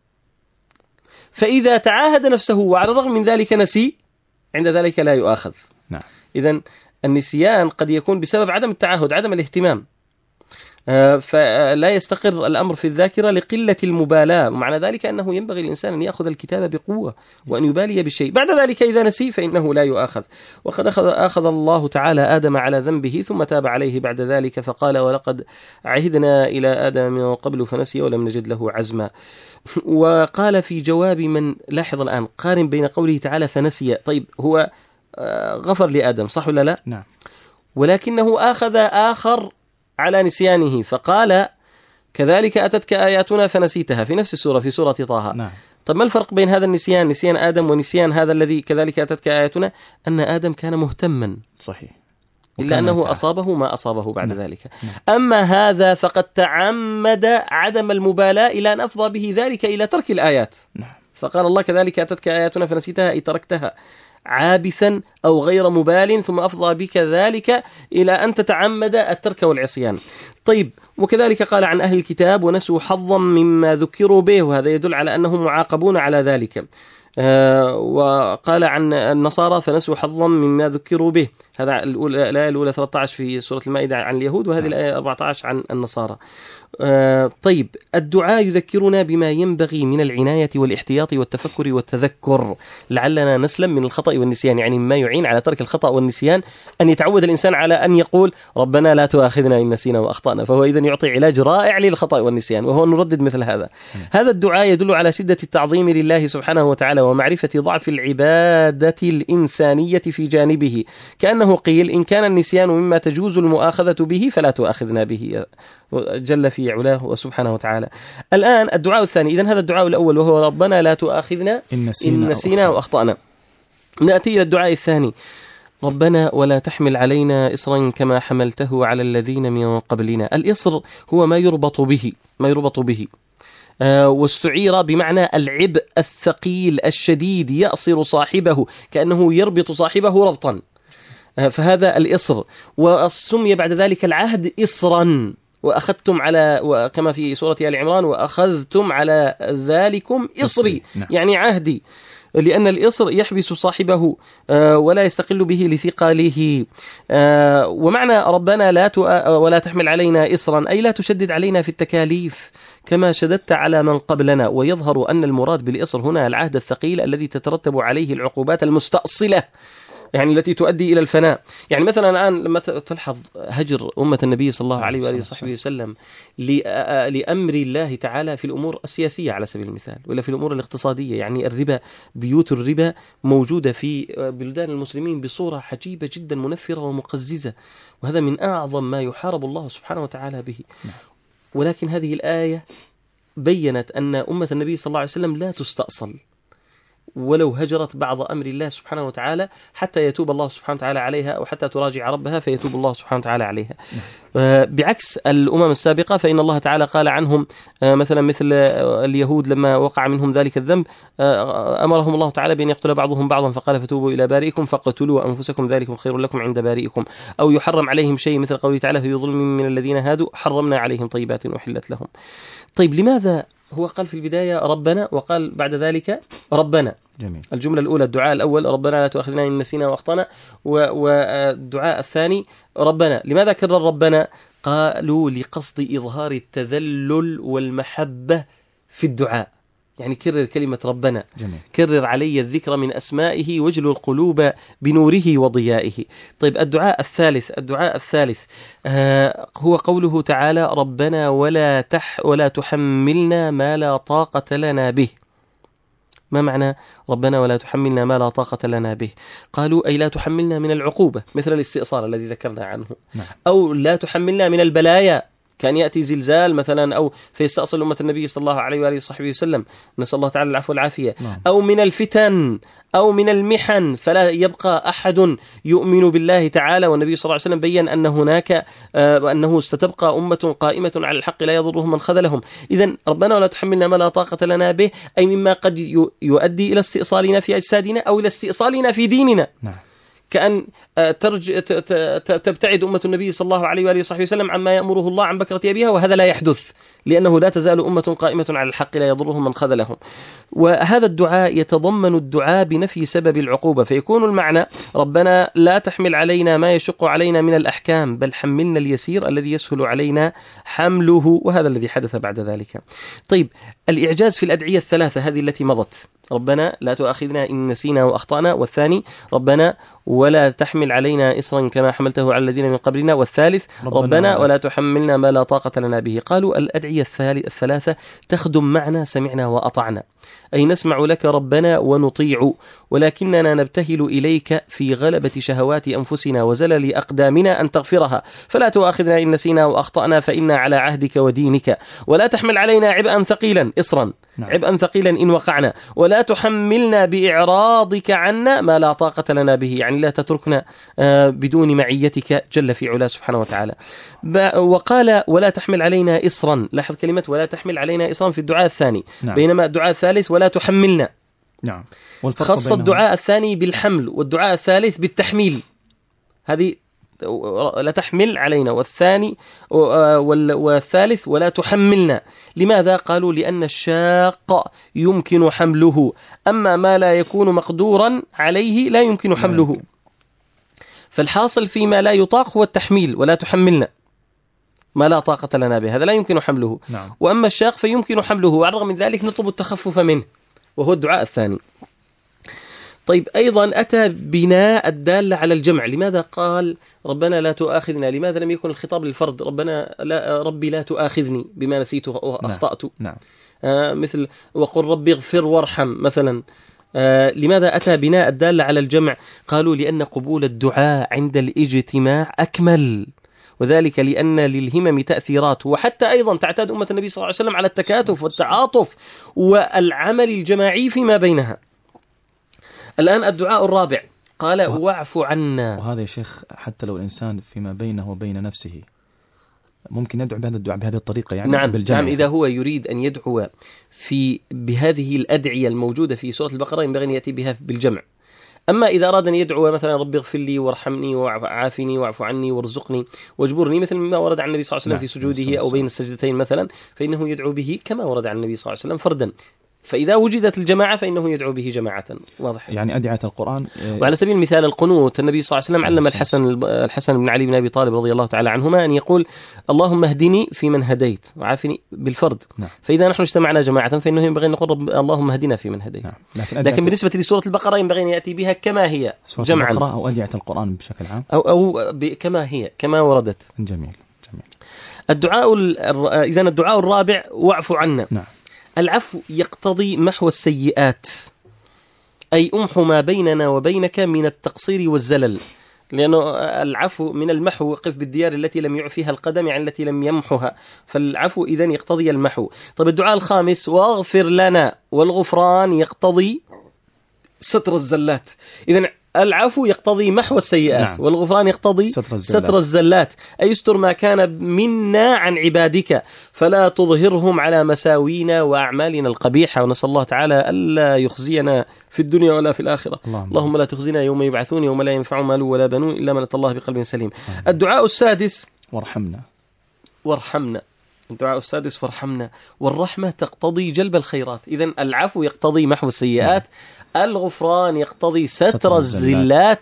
فإذا تعاهد نفسه وعلى الرغم من ذلك نسي عند ذلك لا يؤاخذ. نعم. إذن النسيان قد يكون بسبب عدم التعاهد، عدم الاهتمام، فلا يستقر الأمر في الذاكرة لقلة المبالاة. ومعنى ذلك أنه ينبغي الإنسان أن يأخذ الكتاب بقوة وأن يبالي بالشيء. بعد ذلك إذا نسي فإنه لا يؤاخذ. وقد أخذ, أخذ الله تعالى آدم على ذنبه ثم تاب عليه بعد ذلك فقال ولقد عهدنا إلى آدم من قبل فنسي ولم نجد له عزما. وقال في جواب من، لاحظ الآن قارن بين قوله تعالى فنسي. طيب، هو غفر لآدم صح ولا لا؟ نعم. ولكنه أخذ آخر على نسيانه فقال كذلك أتتك آياتنا فنسيتها في نفس السورة في سورة طه. نعم. طب ما الفرق بين هذا النسيان، نسيان آدم، ونسيان هذا الذي كذلك أتتك آياتنا؟ أن آدم كان مهتما صحيح، إلا أنه تعالى أصابه ما أصابه بعد نعم. ذلك. نعم. أما هذا فقد تعمد عدم المبالاة إلى أن أفضى به ذلك إلى ترك الآيات. نعم. فقال الله كذلك أتتك آياتنا فنسيتها أي تركتها عابثا أو غير مبال، ثم أفضى بك ذلك إلى أن تتعمد الترك والعصيان. طيب، وكذلك قال عن أهل الكتاب ونسوا حظا مما ذكروا به، وهذا يدل على أنهم معاقبون على ذلك. آه وقال عن النصارى فنسوا حظا مما ذكروا به، هذا الآية الأولى ثلاثة عشر في سورة المائدة عن اليهود، وهذه الآية أربعة عشر عن النصارى. آه طيب، الدعاء يذكرنا بما ينبغي من العناية والاحتياط والتفكر والتذكر لعلنا نسلم من الخطأ والنسيان، يعني ما يعين على ترك الخطأ والنسيان أن يتعود الإنسان على أن يقول ربنا لا تؤاخذنا إن نسينا وأخطأنا، فهو إذن يعطي علاج رائع للخطأ والنسيان، وهو نردد مثل هذا. هذا الدعاء يدل على شدة التعظيم لله سبحانه وتعالى ومعرفة ضعف العبادة الإنسانية في جانبه، كأنه قيل إن كان النسيان مما تجوز المؤاخذة به فلا تؤاخذنا به جل في علاه وسبحانه وتعالى. الآن الدعاء الثاني، إذن هذا الدعاء الأول وهو ربنا لا تؤاخذنا إن نسينا, إن نسينا وأخطأنا. نأتي إلى الدعاء الثاني، ربنا ولا تحمل علينا إصرا كما حملته على الذين من قبلنا. الإصر هو ما يربط به ما يربط به آه واستعير بمعنى العبء الثقيل الشديد يأصر صاحبه، كأنه يربط صاحبه ربطا، آه فهذا الإصر. وسمي بعد ذلك العهد إصرا، وأخذتم على، وكما في سورة آل عمران وأخذتم على ذلكم إصري، نعم. يعني عهدي. لأن الإصر يحبس صاحبه ولا يستقل به لثقاله. ومعنى ربنا لا ولا تحمل علينا إصرا أي لا تشدد علينا في التكاليف كما شددت على من قبلنا. ويظهر أن المراد بالإصر هنا العهد الثقيل الذي تترتب عليه العقوبات المستأصلة، يعني التي تؤدي إلى الفناء. يعني مثلا الآن لما تلحظ هجر أمة النبي صلى الله عليه وآله وصحبه وسلم لأمر الله تعالى في الأمور السياسية على سبيل المثال، ولا في الأمور الاقتصادية، يعني الربا، بيوت الربا موجودة في بلدان المسلمين بصورة عجيبة جدا منفرة ومقززة، وهذا من أعظم ما يحارب الله سبحانه وتعالى به. ولكن هذه الآية بيّنت أن أمة النبي صلى الله عليه وسلم لا تستأصل ولو هجرت بعض أمر الله سبحانه وتعالى حتى يتوب الله سبحانه وتعالى عليها، أو حتى تراجع ربها فيتوب الله سبحانه وتعالى عليها. بعكس الأمم السابقة فإن الله تعالى قال عنهم مثلا مثل اليهود لما وقع منهم ذلك الذنب أمرهم الله تعالى بأن يقتل بعضهم بعضا فقال فتوبوا إلى بارئكم فاقتلوا أنفسكم ذلكم خير لكم عند بارئكم، أو يحرم عليهم شيء مثل قوله تعالى في ظلم من الذين هادوا حرمنا عليهم طيبات أحلت لهم. طيب لماذا هو قال في البداية ربنا وقال بعد ذلك ربنا؟ جميل. الجملة الأولى الدعاء الأول ربنا لا تؤاخذنا إن نسينا وأخطأنا، والدعاء الثاني ربنا. لماذا كرر ربنا؟ قالوا لقصد إظهار التذلل والمحبة في الدعاء، يعني كرر كلمة ربنا. جميل. كرر علي الذكر من أسمائه واجلوا القلوب بنوره وضيائه. طيب الدعاء الثالث الدعاء الثالث آه هو قوله تعالى ربنا ولا تح ولا تحملنا ما لا طاقة لنا به. ما معنى ربنا ولا تحملنا ما لا طاقة لنا به؟ قالوا أي لا تحملنا من العقوبة مثل الاستئصال الذي ذكرنا عنه، نعم. أو لا تحملنا من البلايا، كان يأتي زلزال مثلا أو فيستأصل أمة النبي صلى الله عليه وآله وصحبه وسلم، نسأل الله تعالى العفو والعافية، نعم. أو من الفتن أو من المحن، فلا يبقى أحد يؤمن بالله تعالى. والنبي صلى الله عليه وسلم بيّن أن هناك آه أنه ستبقى أمة قائمة على الحق لا يضرهم من خذلهم. إذن ربنا ولا تحملنا ما لا طاقة لنا به أي مما قد يؤدي إلى استئصالنا في أجسادنا أو إلى استئصالنا في ديننا. نعم. كأن ترج... تبتعد أمة النبي صلى الله عليه وآله وصحبه وسلم عما يأمره الله عن بكرة أبيها، وهذا لا يحدث لأنه لا تزال أمة قائمة على الحق لا يضرهم من خذلهم. وهذا الدعاء يتضمن الدعاء بنفي سبب العقوبة، فيكون المعنى ربنا لا تحمل علينا ما يشق علينا من الأحكام بل حملنا اليسير الذي يسهل علينا حمله، وهذا الذي حدث بعد ذلك. طيب الإعجاز في الأدعية الثلاثة هذه التي مضت، ربنا لا تؤاخذنا إن نسينا وأخطأنا، والثاني ربنا ولا تحمل علينا إصرا كما حملته على الذين من قبلنا، والثالث ربنا, ربنا ولا تحملنا ما لا طاقة لنا به. قالوا الأدعية الثلاثة تخدم معنى سمعنا وأطعنا، أي نسمع لك ربنا ونطيع، ولكننا نبتهل إليك في غلبة شهوات أنفسنا وزلل أقدامنا أن تغفرها، فلا تؤاخذنا إن نسينا وأخطأنا فإنا على عهدك ودينك، ولا تحمل علينا عبئا ثقيلا إصرا نعم. عبئا ثقيلا إن وقعنا، ولا تحملنا بإعراضك عنا ما لا طاقة لنا به، يعني لا تتركنا بدون معيتك جل في علا سبحانه وتعالى. وقال ولا تحمل علينا إصرا، لاحظ كلمة ولا تحمل علينا إصرا في الدعاء الثاني نعم. بينما الدعاء الثالث ولا تحملنا نعم. خص الدعاء الثاني بالحمل والدعاء الثالث بالتحميل، هذه لا تحمل علينا، والثاني والثالث ولا تحملنا. لماذا؟ قالوا لأن الشاق يمكن حمله، أما ما لا يكون مقدورا عليه لا يمكن حمله، فالحاصل فيما لا يطاق هو التحميل، ولا تحملنا ما لا طاقة لنا به، هذا لا يمكن حمله نعم. وأما الشاق فيمكن حمله، وعلى الرغم من ذلك نطلب التخفف منه وهو الدعاء الثاني. طيب أيضا أتى بناء الدالة على الجمع. لماذا قال ربنا لا تؤاخذنا؟ لماذا لم يكن الخطاب للفرد ربنا لا ربي لا تؤاخذني بما نسيت وأخطأت نعم. نعم. آه مثل وقل ربي اغفر وارحم مثلا. آه لماذا أتى بناء الدالة على الجمع؟ قالوا لأن قبول الدعاء عند الاجتماع أكمل، وذلك لأن للهمم تأثيرات، وحتى أيضا تعتاد أمة النبي صلى الله عليه وسلم على التكاتف والتعاطف والعمل الجماعي فيما بينها. الآن الدعاء الرابع قال و... واعف عنا. وهذا يا شيخ حتى لو الإنسان فيما بينه وبين نفسه ممكن يدعو بهذا الدعاء بهذه الطريقة يعني نعم بالجمع. نعم إذا هو يريد أن يدعو في بهذه الأدعية الموجودة في سورة البقرة ينبغي أن يأتي بها بالجمع. أما إذا أراد أن يدعو مثلا ربي اغفر لي وارحمني وعافني واعف عني وارزقني واجبرني مثل ما ورد عن النبي صلى الله عليه وسلم في سجوده أو بين السجدتين مثلا، فإنه يدعو به كما ورد عن النبي صلى الله عليه وسلم فردا. فإذا وجدت الجماعة فإنه يدعو به جماعة. واضح؟ يعني أدعية القرآن. وعلى سبيل المثال القنوت، النبي صلى الله عليه وسلم علم الحسن الحسن بن علي بن أبي طالب رضي الله تعالى عنهما أن يقول اللهم اهدني في من هديت وعافني بالفرد. نعم. فإذا نحن اجتمعنا جماعة فإنه ينبغي أن نقول اللهم اهدنا في من هديت. نعم. لكن, لكن بالنسبة لسورة البقرة ينبغي أن يأتي بها كما هي جمعا، أو أدعية القرآن بشكل عام، أو أو كما هي كما وردت. جميل جميل. الدعاء إذن الدعاء الرابع واعف عنا. نعم. العفو يقتضي محو السيئات، أي أمحو ما بيننا وبينك من التقصير والزلل، لأنه العفو من المحو، قف بالديار التي لم يعفها القدم، يعني التي لم يمحها، فالعفو إذن يقتضي المحو. طيب الدعاء الخامس واغفر لنا، والغفران يقتضي ستر الزلات. إذن العفو يقتضي محو السيئات. نعم. والغفران يقتضي ستر الزلات. ستر الزلات أي يستر ما كان منا عن عبادك، فلا تظهرهم على مساوينا وأعمالنا القبيحة، ونسأل الله تعالى ألا يخزينا في الدنيا ولا في الآخرة. اللهم, اللهم لا تخزينا يوم يبعثون يوم لا ينفع مال ولا بنون إلا من أتى الله بقلب سليم. نعم. الدعاء السادس وارحمنا. وارحمنا الدعاء السادس وارحمنا، والرحمة تقتضي جلب الخيرات. إذن العفو يقتضي محو السيئات. نعم. الغفران يقتضي ستر, ستر الزلات.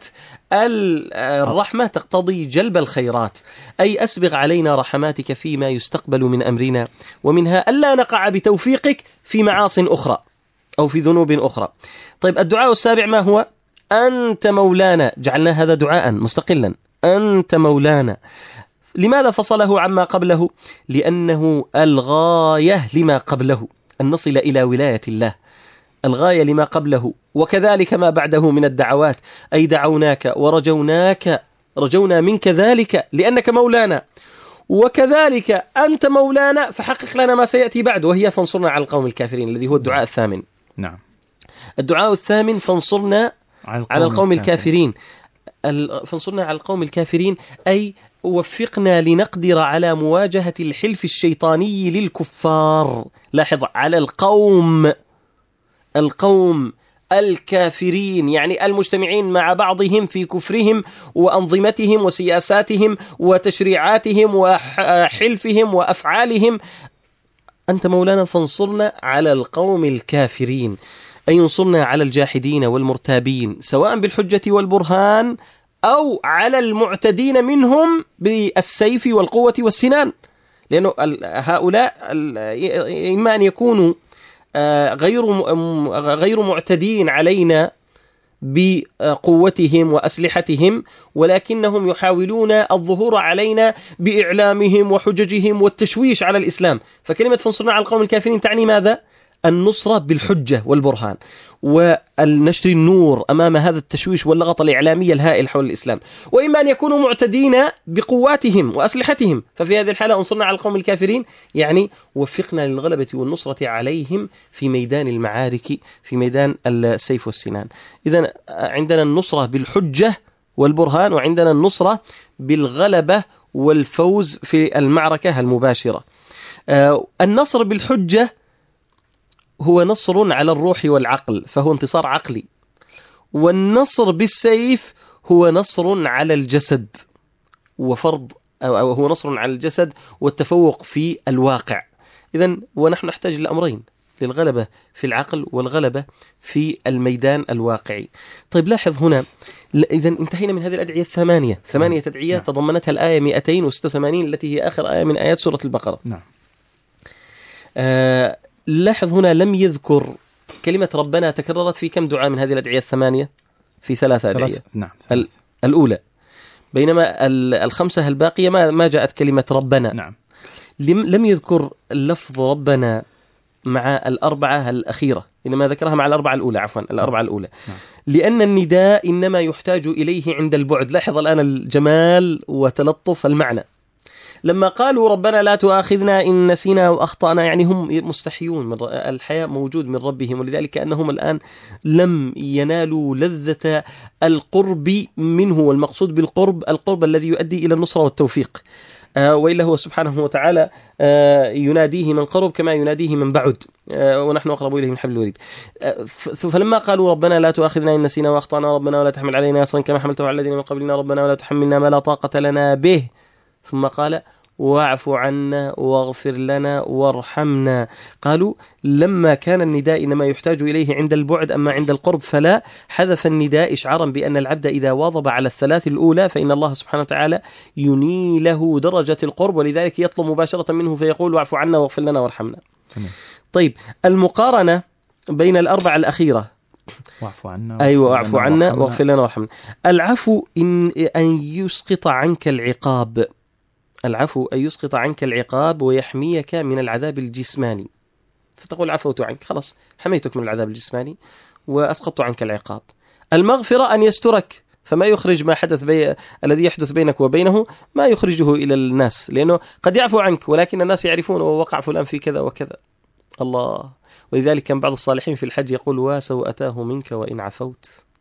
الرحمة تقتضي جلب الخيرات، أي أسبغ علينا رحماتك فيما يستقبل من أمرنا، ومنها ألا نقع بتوفيقك في معاص أخرى أو في ذنوب أخرى. طيب الدعاء السابع ما هو؟ أنت مولانا. جعلنا هذا دعاء مستقلا، أنت مولانا. لماذا فصله عما قبله؟ لأنه الغاية لما قبله، أن نصل إلى ولاية الله، الغاية لما قبله، وكذلك ما بعده من الدعوات، أي دعوناك ورجوناك، رجونا منك ذلك لأنك مولانا، وكذلك أنت مولانا فحقق لنا ما سيأتي بعد، وهي فانصرنا على القوم الكافرين، الذي هو الدعاء الثامن. نعم. الدعاء الثامن فانصرنا على القوم, على القوم الكافرين. فانصرنا على القوم الكافرين أي وفقنا لنقدر على مواجهة الحلف الشيطاني للكفار. لاحظ، على القوم القوم الكافرين، يعني المجتمعين مع بعضهم في كفرهم وأنظمتهم وسياساتهم وتشريعاتهم وحلفهم وأفعالهم. أنت مولانا فانصرنا على القوم الكافرين، أي انصرنا على الجاحدين والمرتابين، سواء بالحجة والبرهان أو على المعتدين منهم بالسيف والقوة والسنان، لأنه هؤلاء إما أن يكونوا غير غير معتدين علينا بقوتهم وأسلحتهم، ولكنهم يحاولون الظهور علينا بإعلامهم وحججهم والتشويش على الإسلام. فكلمة فانصرنا على القوم الكافرين تعني ماذا؟ النصرة بالحجة والبرهان، والنشر النور أمام هذا التشويش واللغط الإعلامي الهائل حول الإسلام. وإما أن يكونوا معتدين بقواتهم وأسلحتهم، ففي هذه الحالة انصرنا على القوم الكافرين يعني وفقنا للغلبة والنصرة عليهم في ميدان المعارك، في ميدان السيف والسنان. إذن عندنا النصرة بالحجة والبرهان، وعندنا النصرة بالغلبة والفوز في المعركة المباشرة. النصر بالحجة هو نصر على الروح والعقل، فهو انتصار عقلي، والنصر بالسيف هو نصر على الجسد وفرض، أو هو نصر على الجسد والتفوق في الواقع. إذن ونحن نحتاج للأمرين، للغلبة في العقل والغلبة في الميدان الواقعي. طيب لاحظ هنا، إذن انتهينا من هذه الأدعية الثمانية، ثمانية أدعية تضمنتها الآية مئتين وستة وثمانين التي هي آخر آية من آيات سورة البقرة. نعم. آه لاحظ هنا لم يذكر كلمة ربنا، تكررت في كم دعاء من هذه الأدعية الثمانية؟ في ثلاثة أدعية. نعم. ثلاث. الأولى، بينما الخمسة الباقية ما ما جاءت كلمة ربنا. نعم. لم يذكر لفظ ربنا مع الأربعة الأخيرة، إنما ذكرها مع الأربعة الأولى، عفوا الأربعة الأولى. نعم. لأن النداء إنما يحتاج إليه عند البعد. لاحظ الآن الجمال وتلطف المعنى. لما قالوا ربنا لا تؤاخذنا إن نسينا وأخطأنا، يعني هم مستحيون من الحياء موجود من ربهم، ولذلك كأنهم الآن لم ينالوا لذة القرب منه، والمقصود بالقرب القرب الذي يؤدي إلى النصرة والتوفيق. آه وإلا هو سبحانه وتعالى آه يناديه من قرب كما يناديه من بعد، آه ونحن أقرب إليه من حبل الوريد. آه فلما قالوا ربنا لا تؤاخذنا إن نسينا وأخطأنا ربنا ولا تحمل علينا إصرا كما حملته على الذين من قبلنا ربنا ولا تحملنا ما لا طاقة لنا به، ثم قال واعف عنا واغفر لنا وارحمنا. قالوا لما كان النداء إنما يحتاج إليه عند البعد، أما عند القرب فلا، حذف النداء إشعارا بأن العبد إذا واظب على الثلاث الأولى فإن الله سبحانه وتعالى ينيله درجة القرب، ولذلك يطلب مباشرة منه فيقول واعف عنا واغفر لنا وارحمنا. طيب المقارنة بين الأربع الأخيرة، واعف عنا أيوة واعف عنا واغفر لنا وارحمنا. العفو إن أن يسقط عنك العقاب، العفو أن يسقط عنك العقاب ويحميك من العذاب الجسماني، فتقول عفوت عنك، خلاص حميتك من العذاب الجسماني وأسقطت عنك العقاب. المغفرة أن يسترك، فما يخرج ما حدث بي... الذي يحدث بينك وبينه ما يخرجه إلى الناس، لأنه قد يعفو عنك ولكن الناس يعرفون ووقع فلان في كذا وكذا. الله، ولذلك كان بعض الصالحين في الحج يقول واسوأتاه منك وإن عفوت،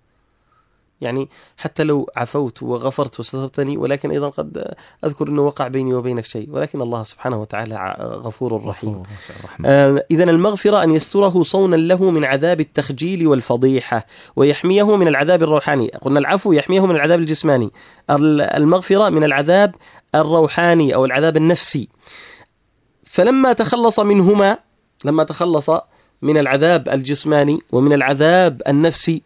يعني حتى لو عفوت وغفرت وسترتني ولكن أيضا قد أذكر أنه وقع بيني وبينك شيء، ولكن الله سبحانه وتعالى غفور رحيم. آه إذن المغفرة أن يستره صونا له من عذاب التخجيل والفضيحة ويحميه من العذاب الروحاني. قلنا العفو يحميه من العذاب الجسماني، المغفرة من العذاب الروحاني أو العذاب النفسي. فلما تخلص منهما، لما تخلص من العذاب الجسماني ومن العذاب النفسي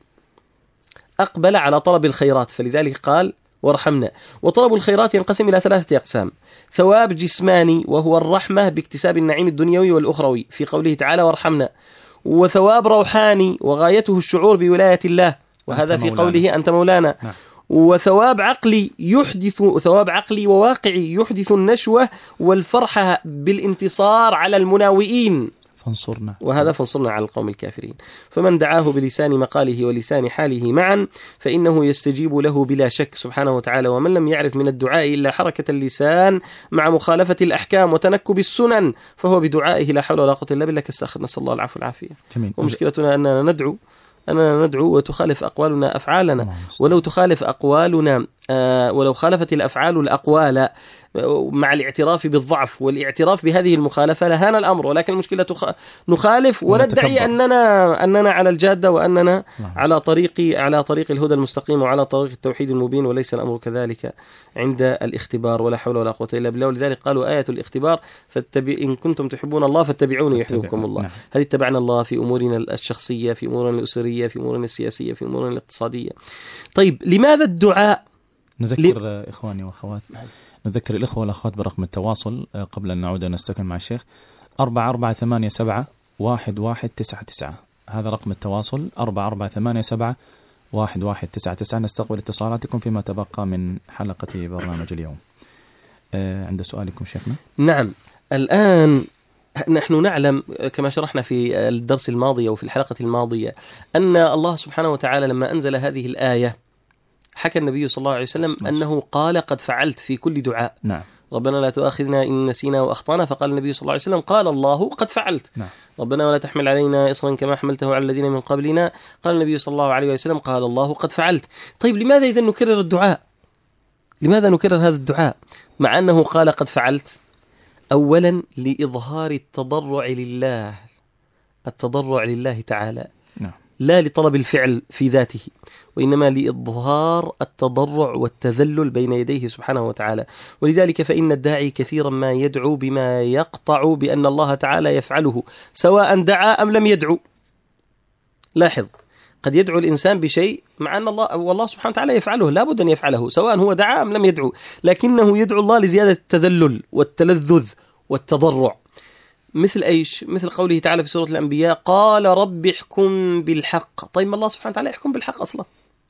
أقبل على طلب الخيرات، فلذلك قال وارحمنا. وطلب الخيرات ينقسم إلى ثلاثة أقسام: ثواب جسماني وهو الرحمة باكتساب النعيم الدنيوي والأخروي في قوله تعالى وارحمنا، وثواب روحاني وغايته الشعور بولاية الله وهذا في قوله أنت مولانا، نعم. وثواب عقلي يحدث ثواب عقلي وواقعي يحدث النشوة والفرحة بالانتصار على المناوئين فانصرنا، وهذا فانصرنا على القوم الكافرين. فمن دعاه بلسان مقاله ولسان حاله معا فإنه يستجيب له بلا شك سبحانه وتعالى. ومن لم يعرف من الدعاء إلا حركة اللسان مع مخالفة الأحكام وتنكب السنن فهو بدعائه لا حول ولا قوة إلا بالله كالساخر، نسأل الله العفو والعافية. ومشكلتنا أننا ندعو أننا ندعو وتخالف أقوالنا أفعالنا، ولو تخالف أقوالنا آه ولو خالفت الأفعال الأقوال مع الاعتراف بالضعف والاعتراف بهذه المخالفة لهان الأمر، ولكن المشكلة تخ... نخالف وندعي أننا أننا على الجادة وأننا على طريق على طريق الهدى المستقيم وعلى طريق التوحيد المبين، وليس الأمر كذلك عند الاختبار، ولا حول ولا قوة إلا بالله. ولذلك قالوا آية الاختبار فاتبع إن كنتم تحبون الله فاتبعوني يحببكم الله. نعم. هل اتبعنا الله في أمورنا الشخصية، في أمورنا الأسرية، في أمورنا السياسية، في أمورنا الاقتصادية؟ طيب لماذا الدعاء؟ نذكر ل... إخواني وأخوات نذكر الإخوة والأخوات برقم التواصل قبل أن نعود نستكمل مع الشيخ: أربعة أربعة ثمانية سبعة واحد واحد تسعة تسعة، هذا رقم التواصل أربعة أربعة ثمانية سبعة واحد واحد تسعة تسعة. نستقبل اتصالاتكم فيما تبقى من حلقة برنامج اليوم. أه عند سؤالكم شيخنا. نعم، الآن نحن نعلم كما شرحنا في الدرس الماضي وفي الحلقة الماضية أن الله سبحانه وتعالى لما أنزل هذه الآية حكى النبي صلى الله عليه وسلم أنه قال قد فعلت في كل دعاء. نعم. ربنا لا تؤاخذنا إن نسينا وأخطأنا، فقال النبي صلى الله عليه وسلم قال الله قد فعلت. نعم. ربنا ولا تحمل علينا إصرا كما حملته على الذين من قبلنا، قال النبي صلى الله عليه وسلم قال الله قد فعلت. طيب لماذا إذا نكرر الدعاء؟ لماذا نكرر هذا الدعاء مع أنه قال قد فعلت؟ أولا لإظهار التضرع لله، التضرع لله تعالى. نعم. لا لطلب الفعل في ذاته، وإنما لإظهار التضرع والتذلل بين يديه سبحانه وتعالى. ولذلك فإن الداعي كثيرا ما يدعو بما يقطع بأن الله تعالى يفعله سواء دعا أم لم يدعو. لاحظ، قد يدعو الإنسان بشيء مع أن الله والله سبحانه وتعالى يفعله، لا بد أن يفعله سواء هو دعا أم لم يدعو، لكنه يدعو الله لزيادة التذلل والتلذذ والتضرع. مثل أيش؟ مثل قوله تعالى في سورة الأنبياء قال رب احكم بالحق. طيب الله سبحانه وتعالى يحكم بالحق أصلا،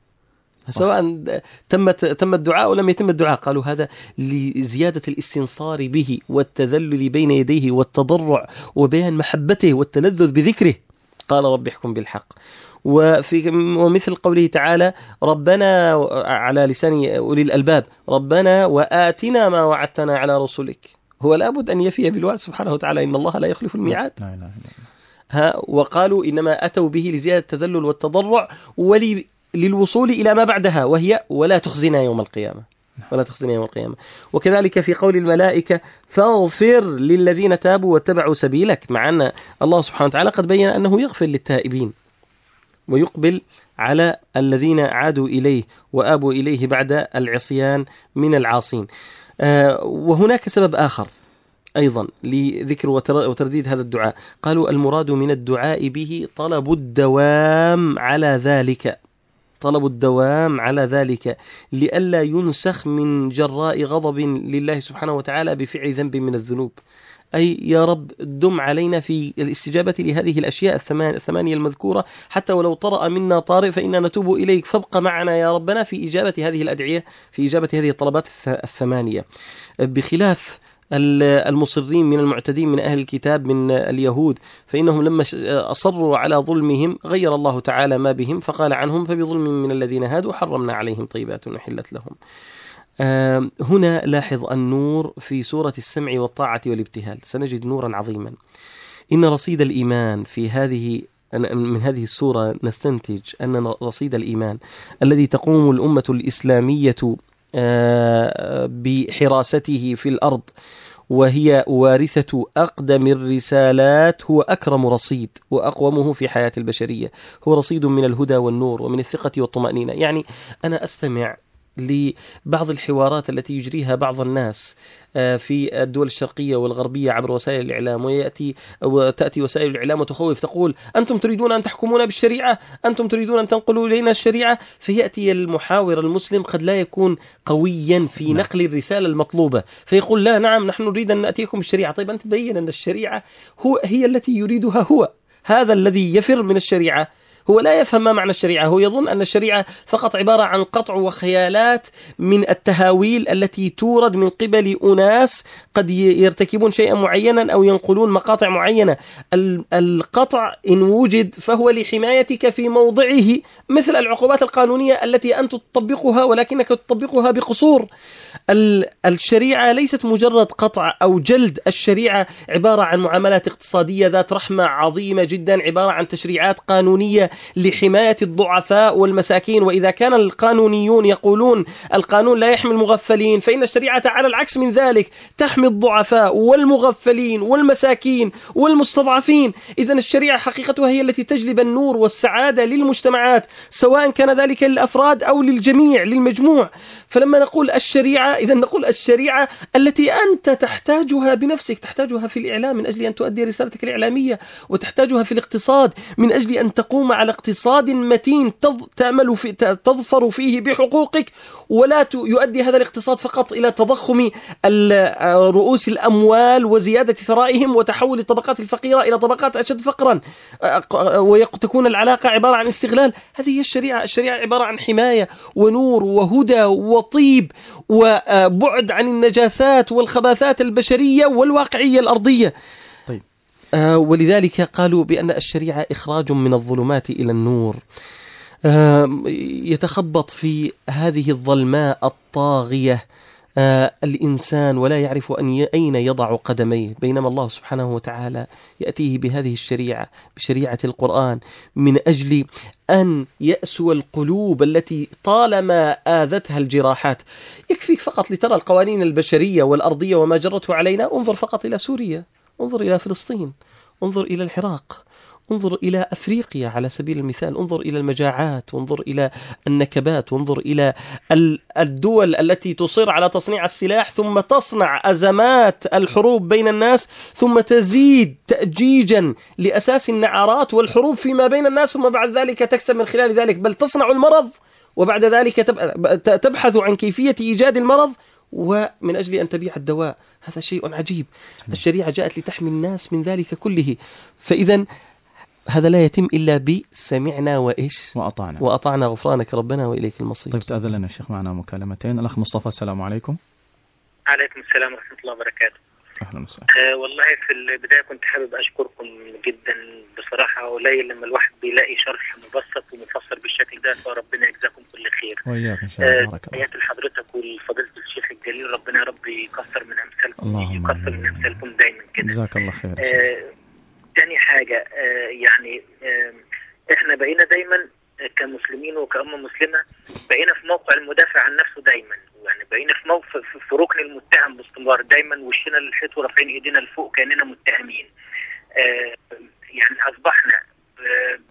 سواء تمت تم الدعاء أو لم يتم الدعاء. قالوا هذا لزيادة الاستنصار به والتذلل بين يديه والتضرع وبيان محبته والتلذذ بذكره. قال رب احكم بالحق. وفي ومثل قوله تعالى ربنا على لسان أولي الألباب ربنا وآتنا ما وعدتنا على رسلك. هو لابد أن يفي بالوعد سبحانه وتعالى، إن الله لا يخلف الميعاد. لا لا لا. ها وقالوا إنما أتوا به لزيادة التذلل والتضرع وللوصول إلى ما بعدها وهي ولا تخزنا يوم القيامة، ولا تخزنا يوم القيامة. وكذلك في قول الملائكة فاغفر للذين تابوا واتبعوا سبيلك، مع أن الله سبحانه وتعالى قد بين أنه يغفر للتائبين ويقبل على الذين عادوا إليه وآبوا إليه بعد العصيان من العاصين. وهناك سبب آخر أيضا لذكر وترديد هذا الدعاء، قالوا المراد من الدعاء به طلب الدوام على ذلك، طلب الدوام على ذلك لئلا ينسخ من جراء غضب لله سبحانه وتعالى بفعل ذنب من الذنوب. أي يا رب دم علينا في الاستجابة لهذه الأشياء الثمانية المذكورة، حتى ولو طرأ منا طارئ فإنا نتوب إليك، فابق معنا يا ربنا في إجابة هذه الأدعية، في إجابة هذه الطلبات الثمانية، بخلاف المصرين من المعتدين من أهل الكتاب من اليهود، فإنهم لما أصروا على ظلمهم غير الله تعالى ما بهم فقال عنهم فبظلم من الذين هادوا حرمنا عليهم طيبات أحلت لهم. هنا لاحظ النور في سورة السمع والطاعة والابتهال، سنجد نورا عظيما. إن رصيد الإيمان في هذه من هذه السورة نستنتج أن رصيد الإيمان الذي تقوم الأمة الإسلامية بحراسته في الأرض وهي وارثة أقدم الرسالات هو أكرم رصيد وأقومه في حياة البشرية، هو رصيد من الهدى والنور ومن الثقة والطمأنينة. يعني أنا أستمع لبعض الحوارات التي يجريها بعض الناس في الدول الشرقية والغربية عبر وسائل الإعلام، ويأتي وتأتي وسائل الإعلام وتخوف تقول أنتم تريدون أن تحكمونا بالشريعة، أنتم تريدون أن تنقلوا إلينا الشريعة. فيأتي المحاور المسلم قد لا يكون قويا في نقل الرسالة المطلوبة فيقول لا نعم نحن نريد أن نأتيكم بالشريعة. طيب أنت تبين أن الشريعة هو هي التي يريدها هو، هذا الذي يفر من الشريعة هو لا يفهم ما معنى الشريعة، هو يظن أن الشريعة فقط عبارة عن قطع وخيالات من التهاويل التي تورد من قبل أناس قد يرتكبون شيئا معينا أو ينقلون مقاطع معينة. القطع إن وجد فهو لحمايتك في موضعه، مثل العقوبات القانونية التي أنت تطبقها ولكنك تطبقها بقصور. الشريعة ليست مجرد قطع أو جلد، الشريعة عبارة عن معاملات اقتصادية ذات رحمة عظيمة جدا، عبارة عن تشريعات قانونية لحماية الضعفاء والمساكين. وإذا كان القانونيون يقولون القانون لا يحمي المغفلين، فإن الشريعة على العكس من ذلك تحمي الضعفاء والمغفلين والمساكين والمستضعفين. إذن الشريعة حقيقتها هي التي تجلب النور والسعادة للمجتمعات، سواء كان ذلك للأفراد أو للجميع للمجموع. فلما نقول الشريعة إذن نقول الشريعة التي أنت تحتاجها بنفسك، تحتاجها في الإعلام من أجل أن تؤدي رسالتك الإعلامية، وتحتاجها في الاقتصاد من أجل أن تقوم على اقتصاد متين تأمل في تظفر فيه بحقوقك، ولا يؤدي هذا الاقتصاد فقط إلى تضخم رؤوس الأموال وزيادة ثرائهم وتحول الطبقات الفقيرة إلى طبقات أشد فقرا، وتكون العلاقة عبارة عن استغلال. هذه هي الشريعة. الشريعة عبارة عن حماية ونور وهدى وطيب وبعد عن النجاسات والخباثات البشرية والواقعية الأرضية. طيب. آه ولذلك قالوا بأن الشريعة إخراج من الظلمات إلى النور. آه يتخبط في هذه الظلماء الطاغية آه الإنسان ولا يعرف أن أين يضع قدميه، بينما الله سبحانه وتعالى يأتيه بهذه الشريعة، بشريعة القرآن، من أجل أن يأسو القلوب التي طالما آذتها الجراحات. يكفيك فقط لترى القوانين البشرية والأرضية وما جرته علينا. انظر فقط إلى سوريا، انظر إلى فلسطين، انظر إلى العراق، انظر إلى أفريقيا على سبيل المثال، انظر إلى المجاعات، وانظر إلى النكبات، وانظر إلى الدول التي تصر على تصنيع السلاح ثم تصنع أزمات الحروب بين الناس، ثم تزيد تأجيجا لأساس النعرات والحروب فيما بين الناس، ثم بعد ذلك تكسب من خلال ذلك، بل تصنع المرض وبعد ذلك تبحث عن كيفية إيجاد المرض ومن أجل أن تبيع الدواء. هذا شيء عجيب. الشريعة جاءت لتحمي الناس من ذلك كله. فإذا هذا لا يتم إلا بسمعنا وإيش وأطعنا وأطعنا غفرانك ربنا وإليك المصير. طيب تأذن لنا الشيخ، معنا مكالمتين. الأخ مصطفى، السلام عليكم. عليكم السلام ورحمة الله وبركاته. أهلا وسهلا. أه والله في البداية كنت حابب أشكركم جدا بصراحة، قليل لما الواحد بيلاقي شرح مبسط ومفصل بالشكل ده، فربنا يجزاكم كل خير. وإياك إن شاء الله. بارك الله. تحياتي لحضرتك ولفضيلة الشيخ الجليل، ربنا يا رب يكثر من أمثالكم، اللهم يكثر من أمثالكم دايما كده. جزاك الله خير. أه تاني حاجة أه يعني أه احنا بقينا دايما كمسلمين وكأمة مسلمة بقينا في موقع المدافع عن نفسه دايما، يعني بقينا في موقع في ركن المتهم باستمرار، دايما وشنا للحيط ورافعين ايدينا لفوق كأننا متهمين. آه يعني اصبحنا آه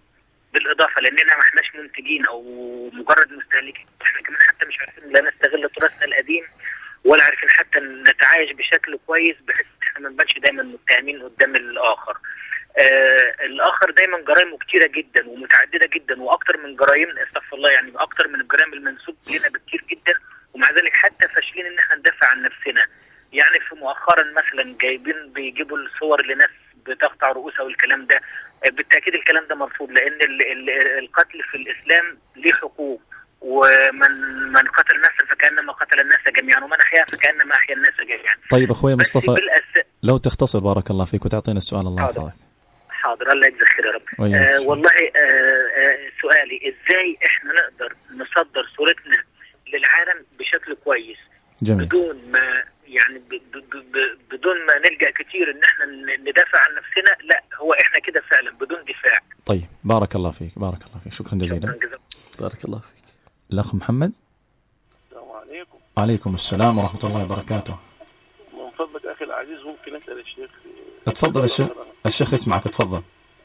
بالاضافه لاننا ما احناش منتجين او مجرد مستهلكين، احنا كمان حتى مش عارفين لا نستغل تراثنا القديم ولا عارفين حتى نتعايش بشكل كويس بحيث احنا ما نبانش دايما متهمين قدام الاخر. آه الاخر دايما جرائمه كتيره جدا ومتعدده جدا واكتر من جرائم، استغفر الله، يعني اكتر من الجرائم المنسوب لنا بكتير جدا، ومع ذلك حتى فاشلين ان احنا ندافع عن نفسنا. يعني في مؤخرا مثلا جايبين بيجيبوا الصور لناس بتقطع رؤوسها والكلام ده، بالتاكيد الكلام ده مرفوض، لان ال ال القتل في الاسلام ليه حقوق، ومن من قتل نفسا فكانما قتل الناس جميعا ومن احيا فكانما احيا الناس جميعا. طيب اخوي مصطفى لو تختصر بارك الله فيك وتعطينا السؤال. الله يحفظك. حاضر، الله يجزاك خير يا رب. آه والله آه آه سؤالي ازاي احنا نقدر نصدر صورتنا للعالم بشكل كويس جميل. بدون ما يعني بدون ما نلجأ كتير ان احنا ندافع عن نفسنا، لا هو احنا كده فعلا بدون دفاع. طيب بارك الله فيك بارك الله فيك شكرا جزيلا. بارك الله فيك. الاخ محمد. السلام عليكم. وعليكم السلام ورحمة الله وبركاته. من فضلك اخي العزيز ممكن اسال الشيخ؟ اتفضل الشيخ. الشيخ يسمعك اتفضل.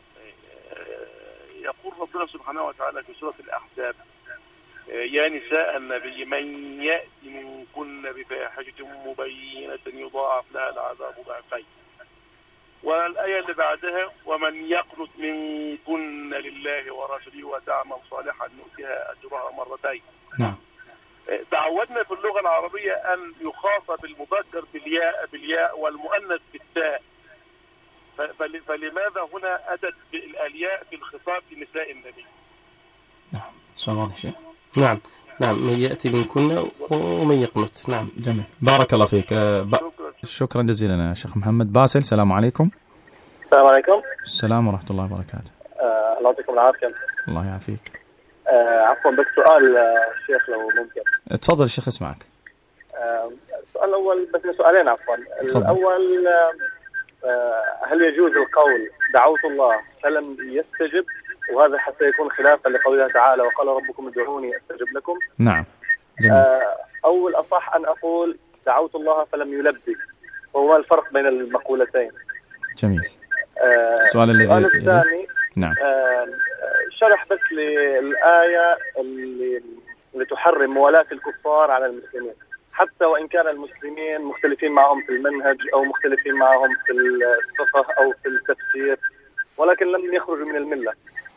يقول ربنا سبحانه وتعالى في سورة الأحزاب: يا نساء النبي من يأتي منكن بفاحشة مبينة يضاعف لها العذاب ضعفين. والآية اللي بعدها: ومن يقنت منكن لله ورسوله وتعمل صالحا نؤتها أجرها مرتين. نعم. تعودنا في اللغة العربية أن يخاطب المذكر بالياء بالياء والمؤنث بالتاء، فلماذا هنا أتت بالياء في الخطاب لنساء النبي؟ نعم سؤال واضح شيء. نعم نعم من يأتي منكن ومن يقنت. نعم جميل بارك الله فيك. ب... شكرا جزيلا يا شيخ محمد. باسل السلام عليكم. السلام عليكم. السلام ورحمة الله وبركاته. آه الله يعطيكم العافية. الله يعافيك. آه عفوا بس سؤال آه الشيخ لو ممكن. تفضل الشيخ اسمعك. آه السؤال الأول بس سؤالين عفوا. الأول آه هل يجوز القول دعوت الله فلم يستجب، وهذا حتى يكون خلافا لقوله تعالى وقال ربكم ادعوني استجب لكم؟ نعم جميل. أو الأصح أن أقول دعوت الله فلم يلبي، وهو الفرق بين المقولتين؟ جميل. السؤال الذي الثاني نعم شرح بس للآية اللي, اللي تحرم موالاة الكفار على المسلمين، حتى وإن كان المسلمين مختلفين معهم في المنهج أو مختلفين معهم في الفقه أو في التفسير، ولكن لم يخرجوا من الملة.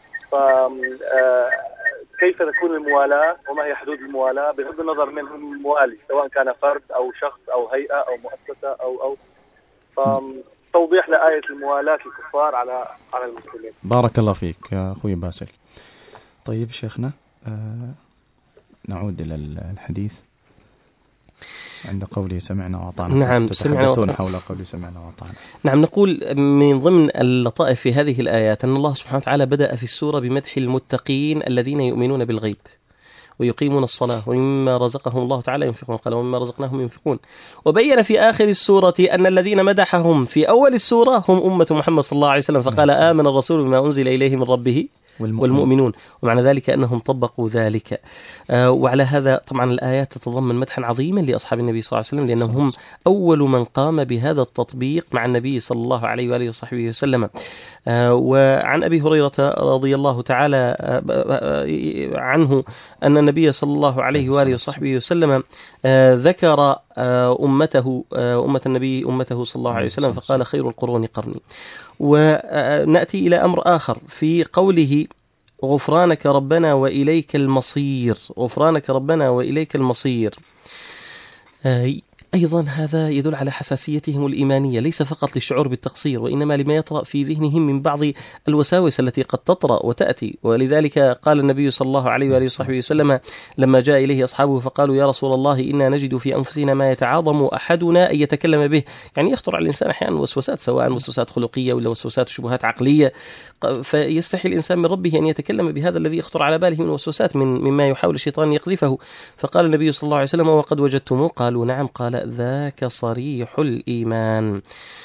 فكيف تكون الموالاة وما هي حدود الموالاة بغض النظر من الموالي، سواء كان فرد أو شخص أو هيئة أو مؤسسة أو أو فتوضيح لآية الموالاة الكفار على على المسلمين. بارك الله فيك يا أخوي باسل. طيب شيخنا آه نعود إلى الحديث عند قوله سمعنا وأطعنا. نعم سمعنا وأطعنا. حول قوله سمعنا وأطعنا. نعم نقول من ضمن اللطائف في هذه الآيات أن الله سبحانه وتعالى بدأ في السورة بمدح المتقين الذين يؤمنون بالغيب ويقيمون الصلاة ومما رزقهم الله تعالى ينفقون، قال ومما رزقناهم ينفقون. وبين في آخر السورة أن الذين مدحهم في أول السورة هم أمة محمد صلى الله عليه وسلم، فقال آمن الرسول بما أنزل إليه من ربه والمؤمنون، ومعنى ذلك أنهم طبقوا ذلك. آه وعلى هذا طبعا الآيات تتضمن مدحا عظيما لأصحاب النبي صلى الله عليه وسلم، لأنهم هم أول من قام بهذا التطبيق مع النبي صلى الله عليه وآله وصحبه وسلم. آه وعن أبي هريرة رضي الله تعالى آه عنه أن النبي صلى الله عليه وآله وصحبه وسلم آه ذكر آه أمته آه أمة النبي أمته صلى الله عليه وسلم فقال خير القرون قرني. ونأتي إلى أمر آخر في قوله غفرانك ربنا وإليك المصير، غفرانك ربنا وإليك المصير. أيضا هذا يدل على حساسيتهم الإيمانية، ليس فقط للشعور بالتقصير وإنما لما يطرأ في ذهنهم من بعض الوساوس التي قد تطرأ وتأتي. ولذلك قال النبي صلى الله عليه وآله وصحبه وسلم لما جاء إليه أصحابه فقالوا يا رسول الله إنا نجد في أنفسنا ما يتعاظم أحدنا أن يتكلم به، يعني يخطر على الإنسان أحيانا وسوسات، سواء وسوسات خلقية ولا وسوسات شبهات عقلية، فيستحي الإنسان من ربه أن يتكلم بهذا الذي يخطر على باله من وسوسات من مما يحاول الشيطان يقذفه. فقال النبي صلى الله عليه وسلم وقد وجدتموه؟ قالوا نعم. قال ذاك صريح الإيمان.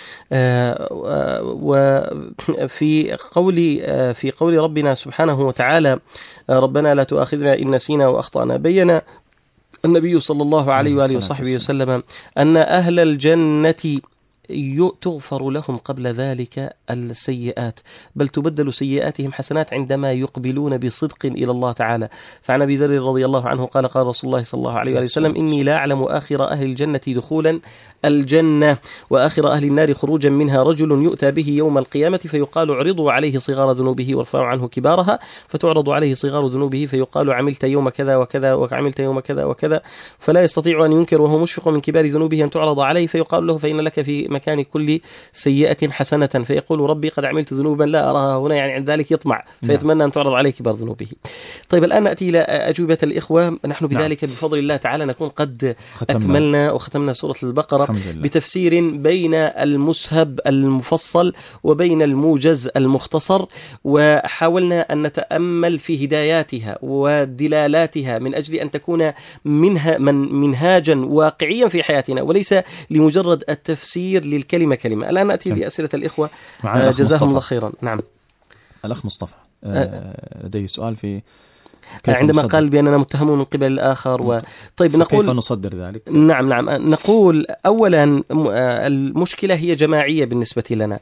وفي قول في قول ربنا سبحانه وتعالى ربنا لا تؤاخذنا إن نسينا وأخطأنا، بين النبي صلى الله عليه وآله وصحبه وسلم أن أهل الجنة تغفر لهم قبل ذلك السيئات، بل تبدل سيئاتهم حسنات عندما يقبلون بصدق إلى الله تعالى. فعن أبي ذر رضي الله عنه قال قال رسول الله صلى الله عليه وسلم: إني لا أعلم آخر أهل الجنة دخولا الجنة وآخر أهل النار خروجا منها رجل يؤتى به يوم القيامة فيقال: اعرضوا عليه صغار ذنوبه وارفعوا عنه كبارها، فتعرض عليه صغار ذنوبه فيقال: عملت يوم كذا وكذا وعملت يوم كذا وكذا، فلا يستطيع أن ينكر وهو مشفق من كبار ذنوبه أن تعرض عليه، فيقال له: فإن لك في مكان كل سيئة حسنة، فيقول: ربي قد عملت ذنوبا لا أراها هنا، يعني عند ذلك يطمع فيتمنى أن تعرض عليه كبار ذنوبه. طيب الآن نأتي إلى أجوبة الإخوة. نحن بذلك بفضل الله تعالى نكون قد ختمنا. أكملنا وختمنا سورة البقرة بتفسير بين المسهب المفصل وبين الموجز المختصر، وحاولنا أن نتأمل في هداياتها ودلالاتها من أجل أن تكون منها من منهاجا واقعيا في حياتنا، وليس لمجرد التفسير للكلمة كلمة. الآن نأتي لأسئلة الإخوة جزاهم الله خيرا. نعم. الأخ مصطفى لديه سؤال في عندما نصدر. قال بأننا متهمون من قبل الآخر و... طيب نقول كيف نصدر ذلك؟ نعم نعم نقول أولا المشكلة هي جماعية بالنسبة لنا.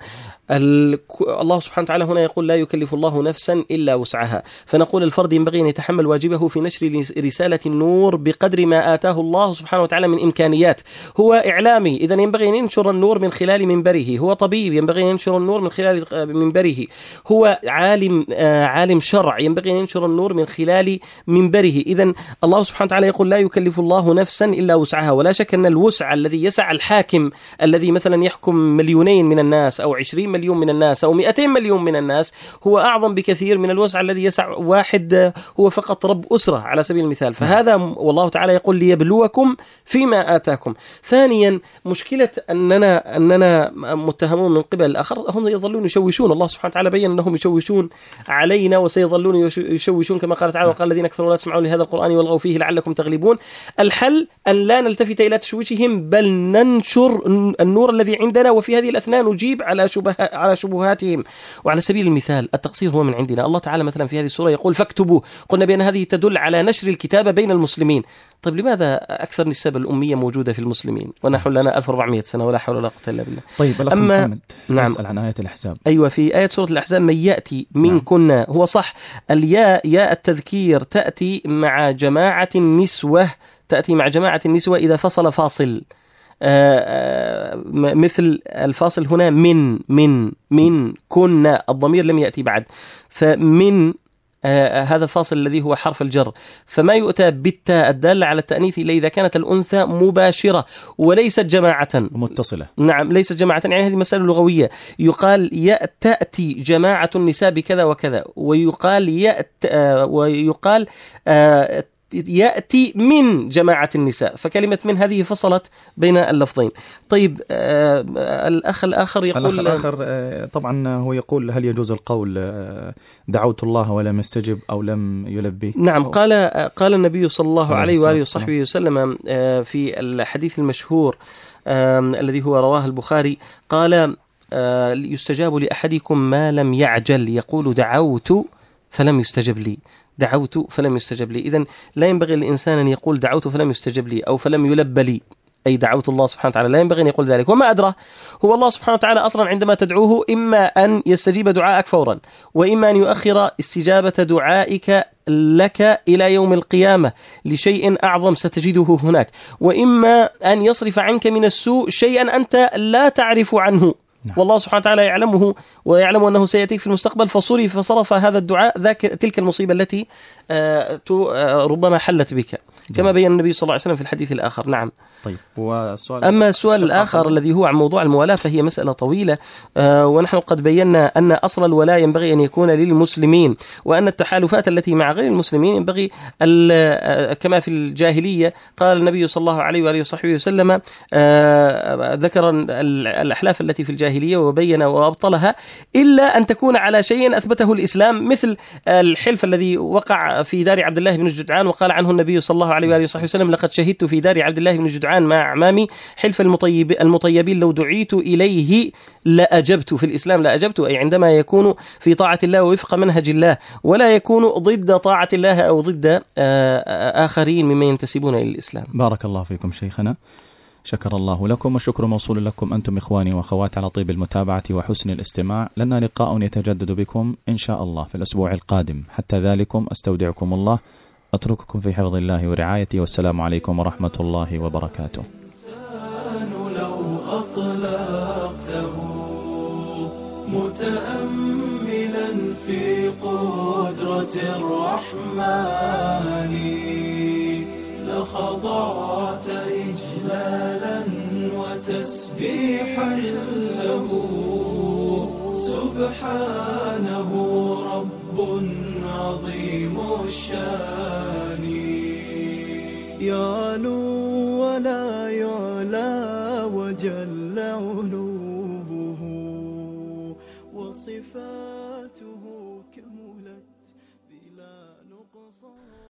الله سبحانه وتعالى هنا يقول: لا يكلف الله نفسا إلا وسعها، فنقول الفرد ينبغي أن يتحمل واجبه في نشر رسالة النور بقدر ما آتاه الله سبحانه وتعالى من إمكانيات. هو إعلامي، إذن ينبغي أن ينشر النور من خلال منبره. هو طبيب، ينبغي أن ينشر النور من خلال منبره. هو عالم عالم شرع، ينبغي أن ينشر النور من خلال منبره. إذن الله سبحانه وتعالى يقول: لا يكلف الله نفسا إلا وسعها. ولا شك أن الوسع الذي يسع الحاكم الذي مثلا يحكم مليونين من الناس أو عشرين مليون من الناس أو مئتين مليون من الناس هو أعظم بكثير من الوسع الذي يسع واحد هو فقط رب أسرة على سبيل المثال. فهذا والله تعالى يقول: ليبلوكم فيما آتاكم. ثانيا مشكلة أننا أننا متهمون من قبل الآخر، هم يظلون يشوشون. الله سبحانه وتعالى بين أنهم يشوشون علينا وسيظلون يشوشون كما قال تعالى: وقال الذين كفروا لا تسمعوا لهذا القرآن والغوا فيه لعلكم تغلبون. الحل أن لا نلتفت إلى تشويشهم، بل ننشر النور الذي عندنا، وفي هذه الأثناء نجيب على شبهات على شبهاتهم. وعلى سبيل المثال التقصير هو من عندنا. الله تعالى مثلا في هذه السورة يقول: فاكتبوا. قلنا بأن هذه تدل على نشر الكتابة بين المسلمين. طيب لماذا أكثر نسب الأمية موجودة في المسلمين ونحن لنا ألف وأربعمائة سنة ولا حول ولا قوة إلا بالله؟ طيب الأخ أما محمد نعم يسأل عن آية الأحزاب. أيوة، في آية سورة الأحزاب: من يأتي منكن نعم. هو صح، الياء ياء التذكير تأتي مع جماعة النسوة، تأتي مع جماعة النسوة إذا فصل فاصل، آآ آآ مثل الفاصل هنا من من من كنا، الضمير لم يأتي بعد، فمن هذا الفاصل الذي هو حرف الجر، فما يؤتى بالتاء الدالة على التأنيث إلا إذا كانت الأنثى مباشرة وليست جماعة متصلة. نعم ليست جماعة، يعني هذه مسألة لغوية. يقال تأتي جماعة النساء بكذا وكذا، ويقال يأت ويقال يأتي من جماعة النساء، فكلمة من هذه فصلت بين اللفظين. طيب آه الأخ الآخر يقول الأخ الآخر آه طبعا هو يقول: هل يجوز القول آه دعوت الله ولم يستجب أو لم يلبي؟ نعم، قال قال النبي صلى الله عليه وآله وصحبه وسلم آه في الحديث المشهور آه الذي هو رواه البخاري، قال: آه يستجاب لأحدكم ما لم يعجل، يقول: دعوت فلم يستجب لي، دعوت فلم يستجب لي. إذن لا ينبغي للإنسان أن يقول دعوت فلم يستجب لي أو فلم يلب لي، أي دعوت الله سبحانه وتعالى، لا ينبغي أن يقول ذلك. وما أدرى، هو الله سبحانه وتعالى أصلا عندما تدعوه إما أن يستجيب دعائك فورا، وإما أن يؤخر استجابة دعائك لك إلى يوم القيامة لشيء أعظم ستجده هناك، وإما أن يصرف عنك من السوء شيئا أنت لا تعرف عنه، نعم. والله سبحانه وتعالى يعلمه ويعلم أنه سيأتيك في المستقبل، فصرف فصرف هذا الدعاء ذاك تلك المصيبة التي آه آه ربما حلت بك، كما نعم. بين النبي صلى الله عليه وسلم في الحديث الآخر. نعم. طيب والسؤال أما السؤال الآخر الذي هو عن موضوع الموالاة فهي مسألة طويلة، آه ونحن قد بينا أن أصل الولاء ينبغي أن يكون للمسلمين، وأن التحالفات التي مع غير المسلمين ينبغي كما في الجاهلية. قال النبي صلى الله عليه وآله وصحبه وسلم آه ذكر الأحلاف التي في الجاهلية وبين وأبطلها، إلا أن تكون على شيء أثبته الإسلام، مثل الحلف الذي وقع في دار عبد الله بن جدعان، وقال عنه النبي صلى الله عليه وآله وصحبه وسلم: لقد شهدت في دار عبد الله بن جدعان مع أعمامي حلف المطيب المطيبين لو دعيت إليه لأجبت. في الإسلام لأجبت، أي عندما يكون في طاعة الله ووفق منهج الله، ولا يكون ضد طاعة الله أو ضد آخرين مما ينتسبون إلى الإسلام. بارك الله فيكم شيخنا. شكر الله لكم، والشكر موصول لكم أنتم إخواني وأخواتي على طيب المتابعة وحسن الاستماع. لنا لقاء يتجدد بكم إن شاء الله في الأسبوع القادم. حتى ذلكم أستودعكم الله، أترككم في حفظ الله ورعايته، والسلام عليكم ورحمة الله وبركاته. لو أطلقته متأملا في قدرة الرحمن لخضعت إجلالا وتسبيحا له. سبحانه رب عظيم الشان، يعلو ولا يعلى وجل علوه، وصفاته كملت بلا نقصان.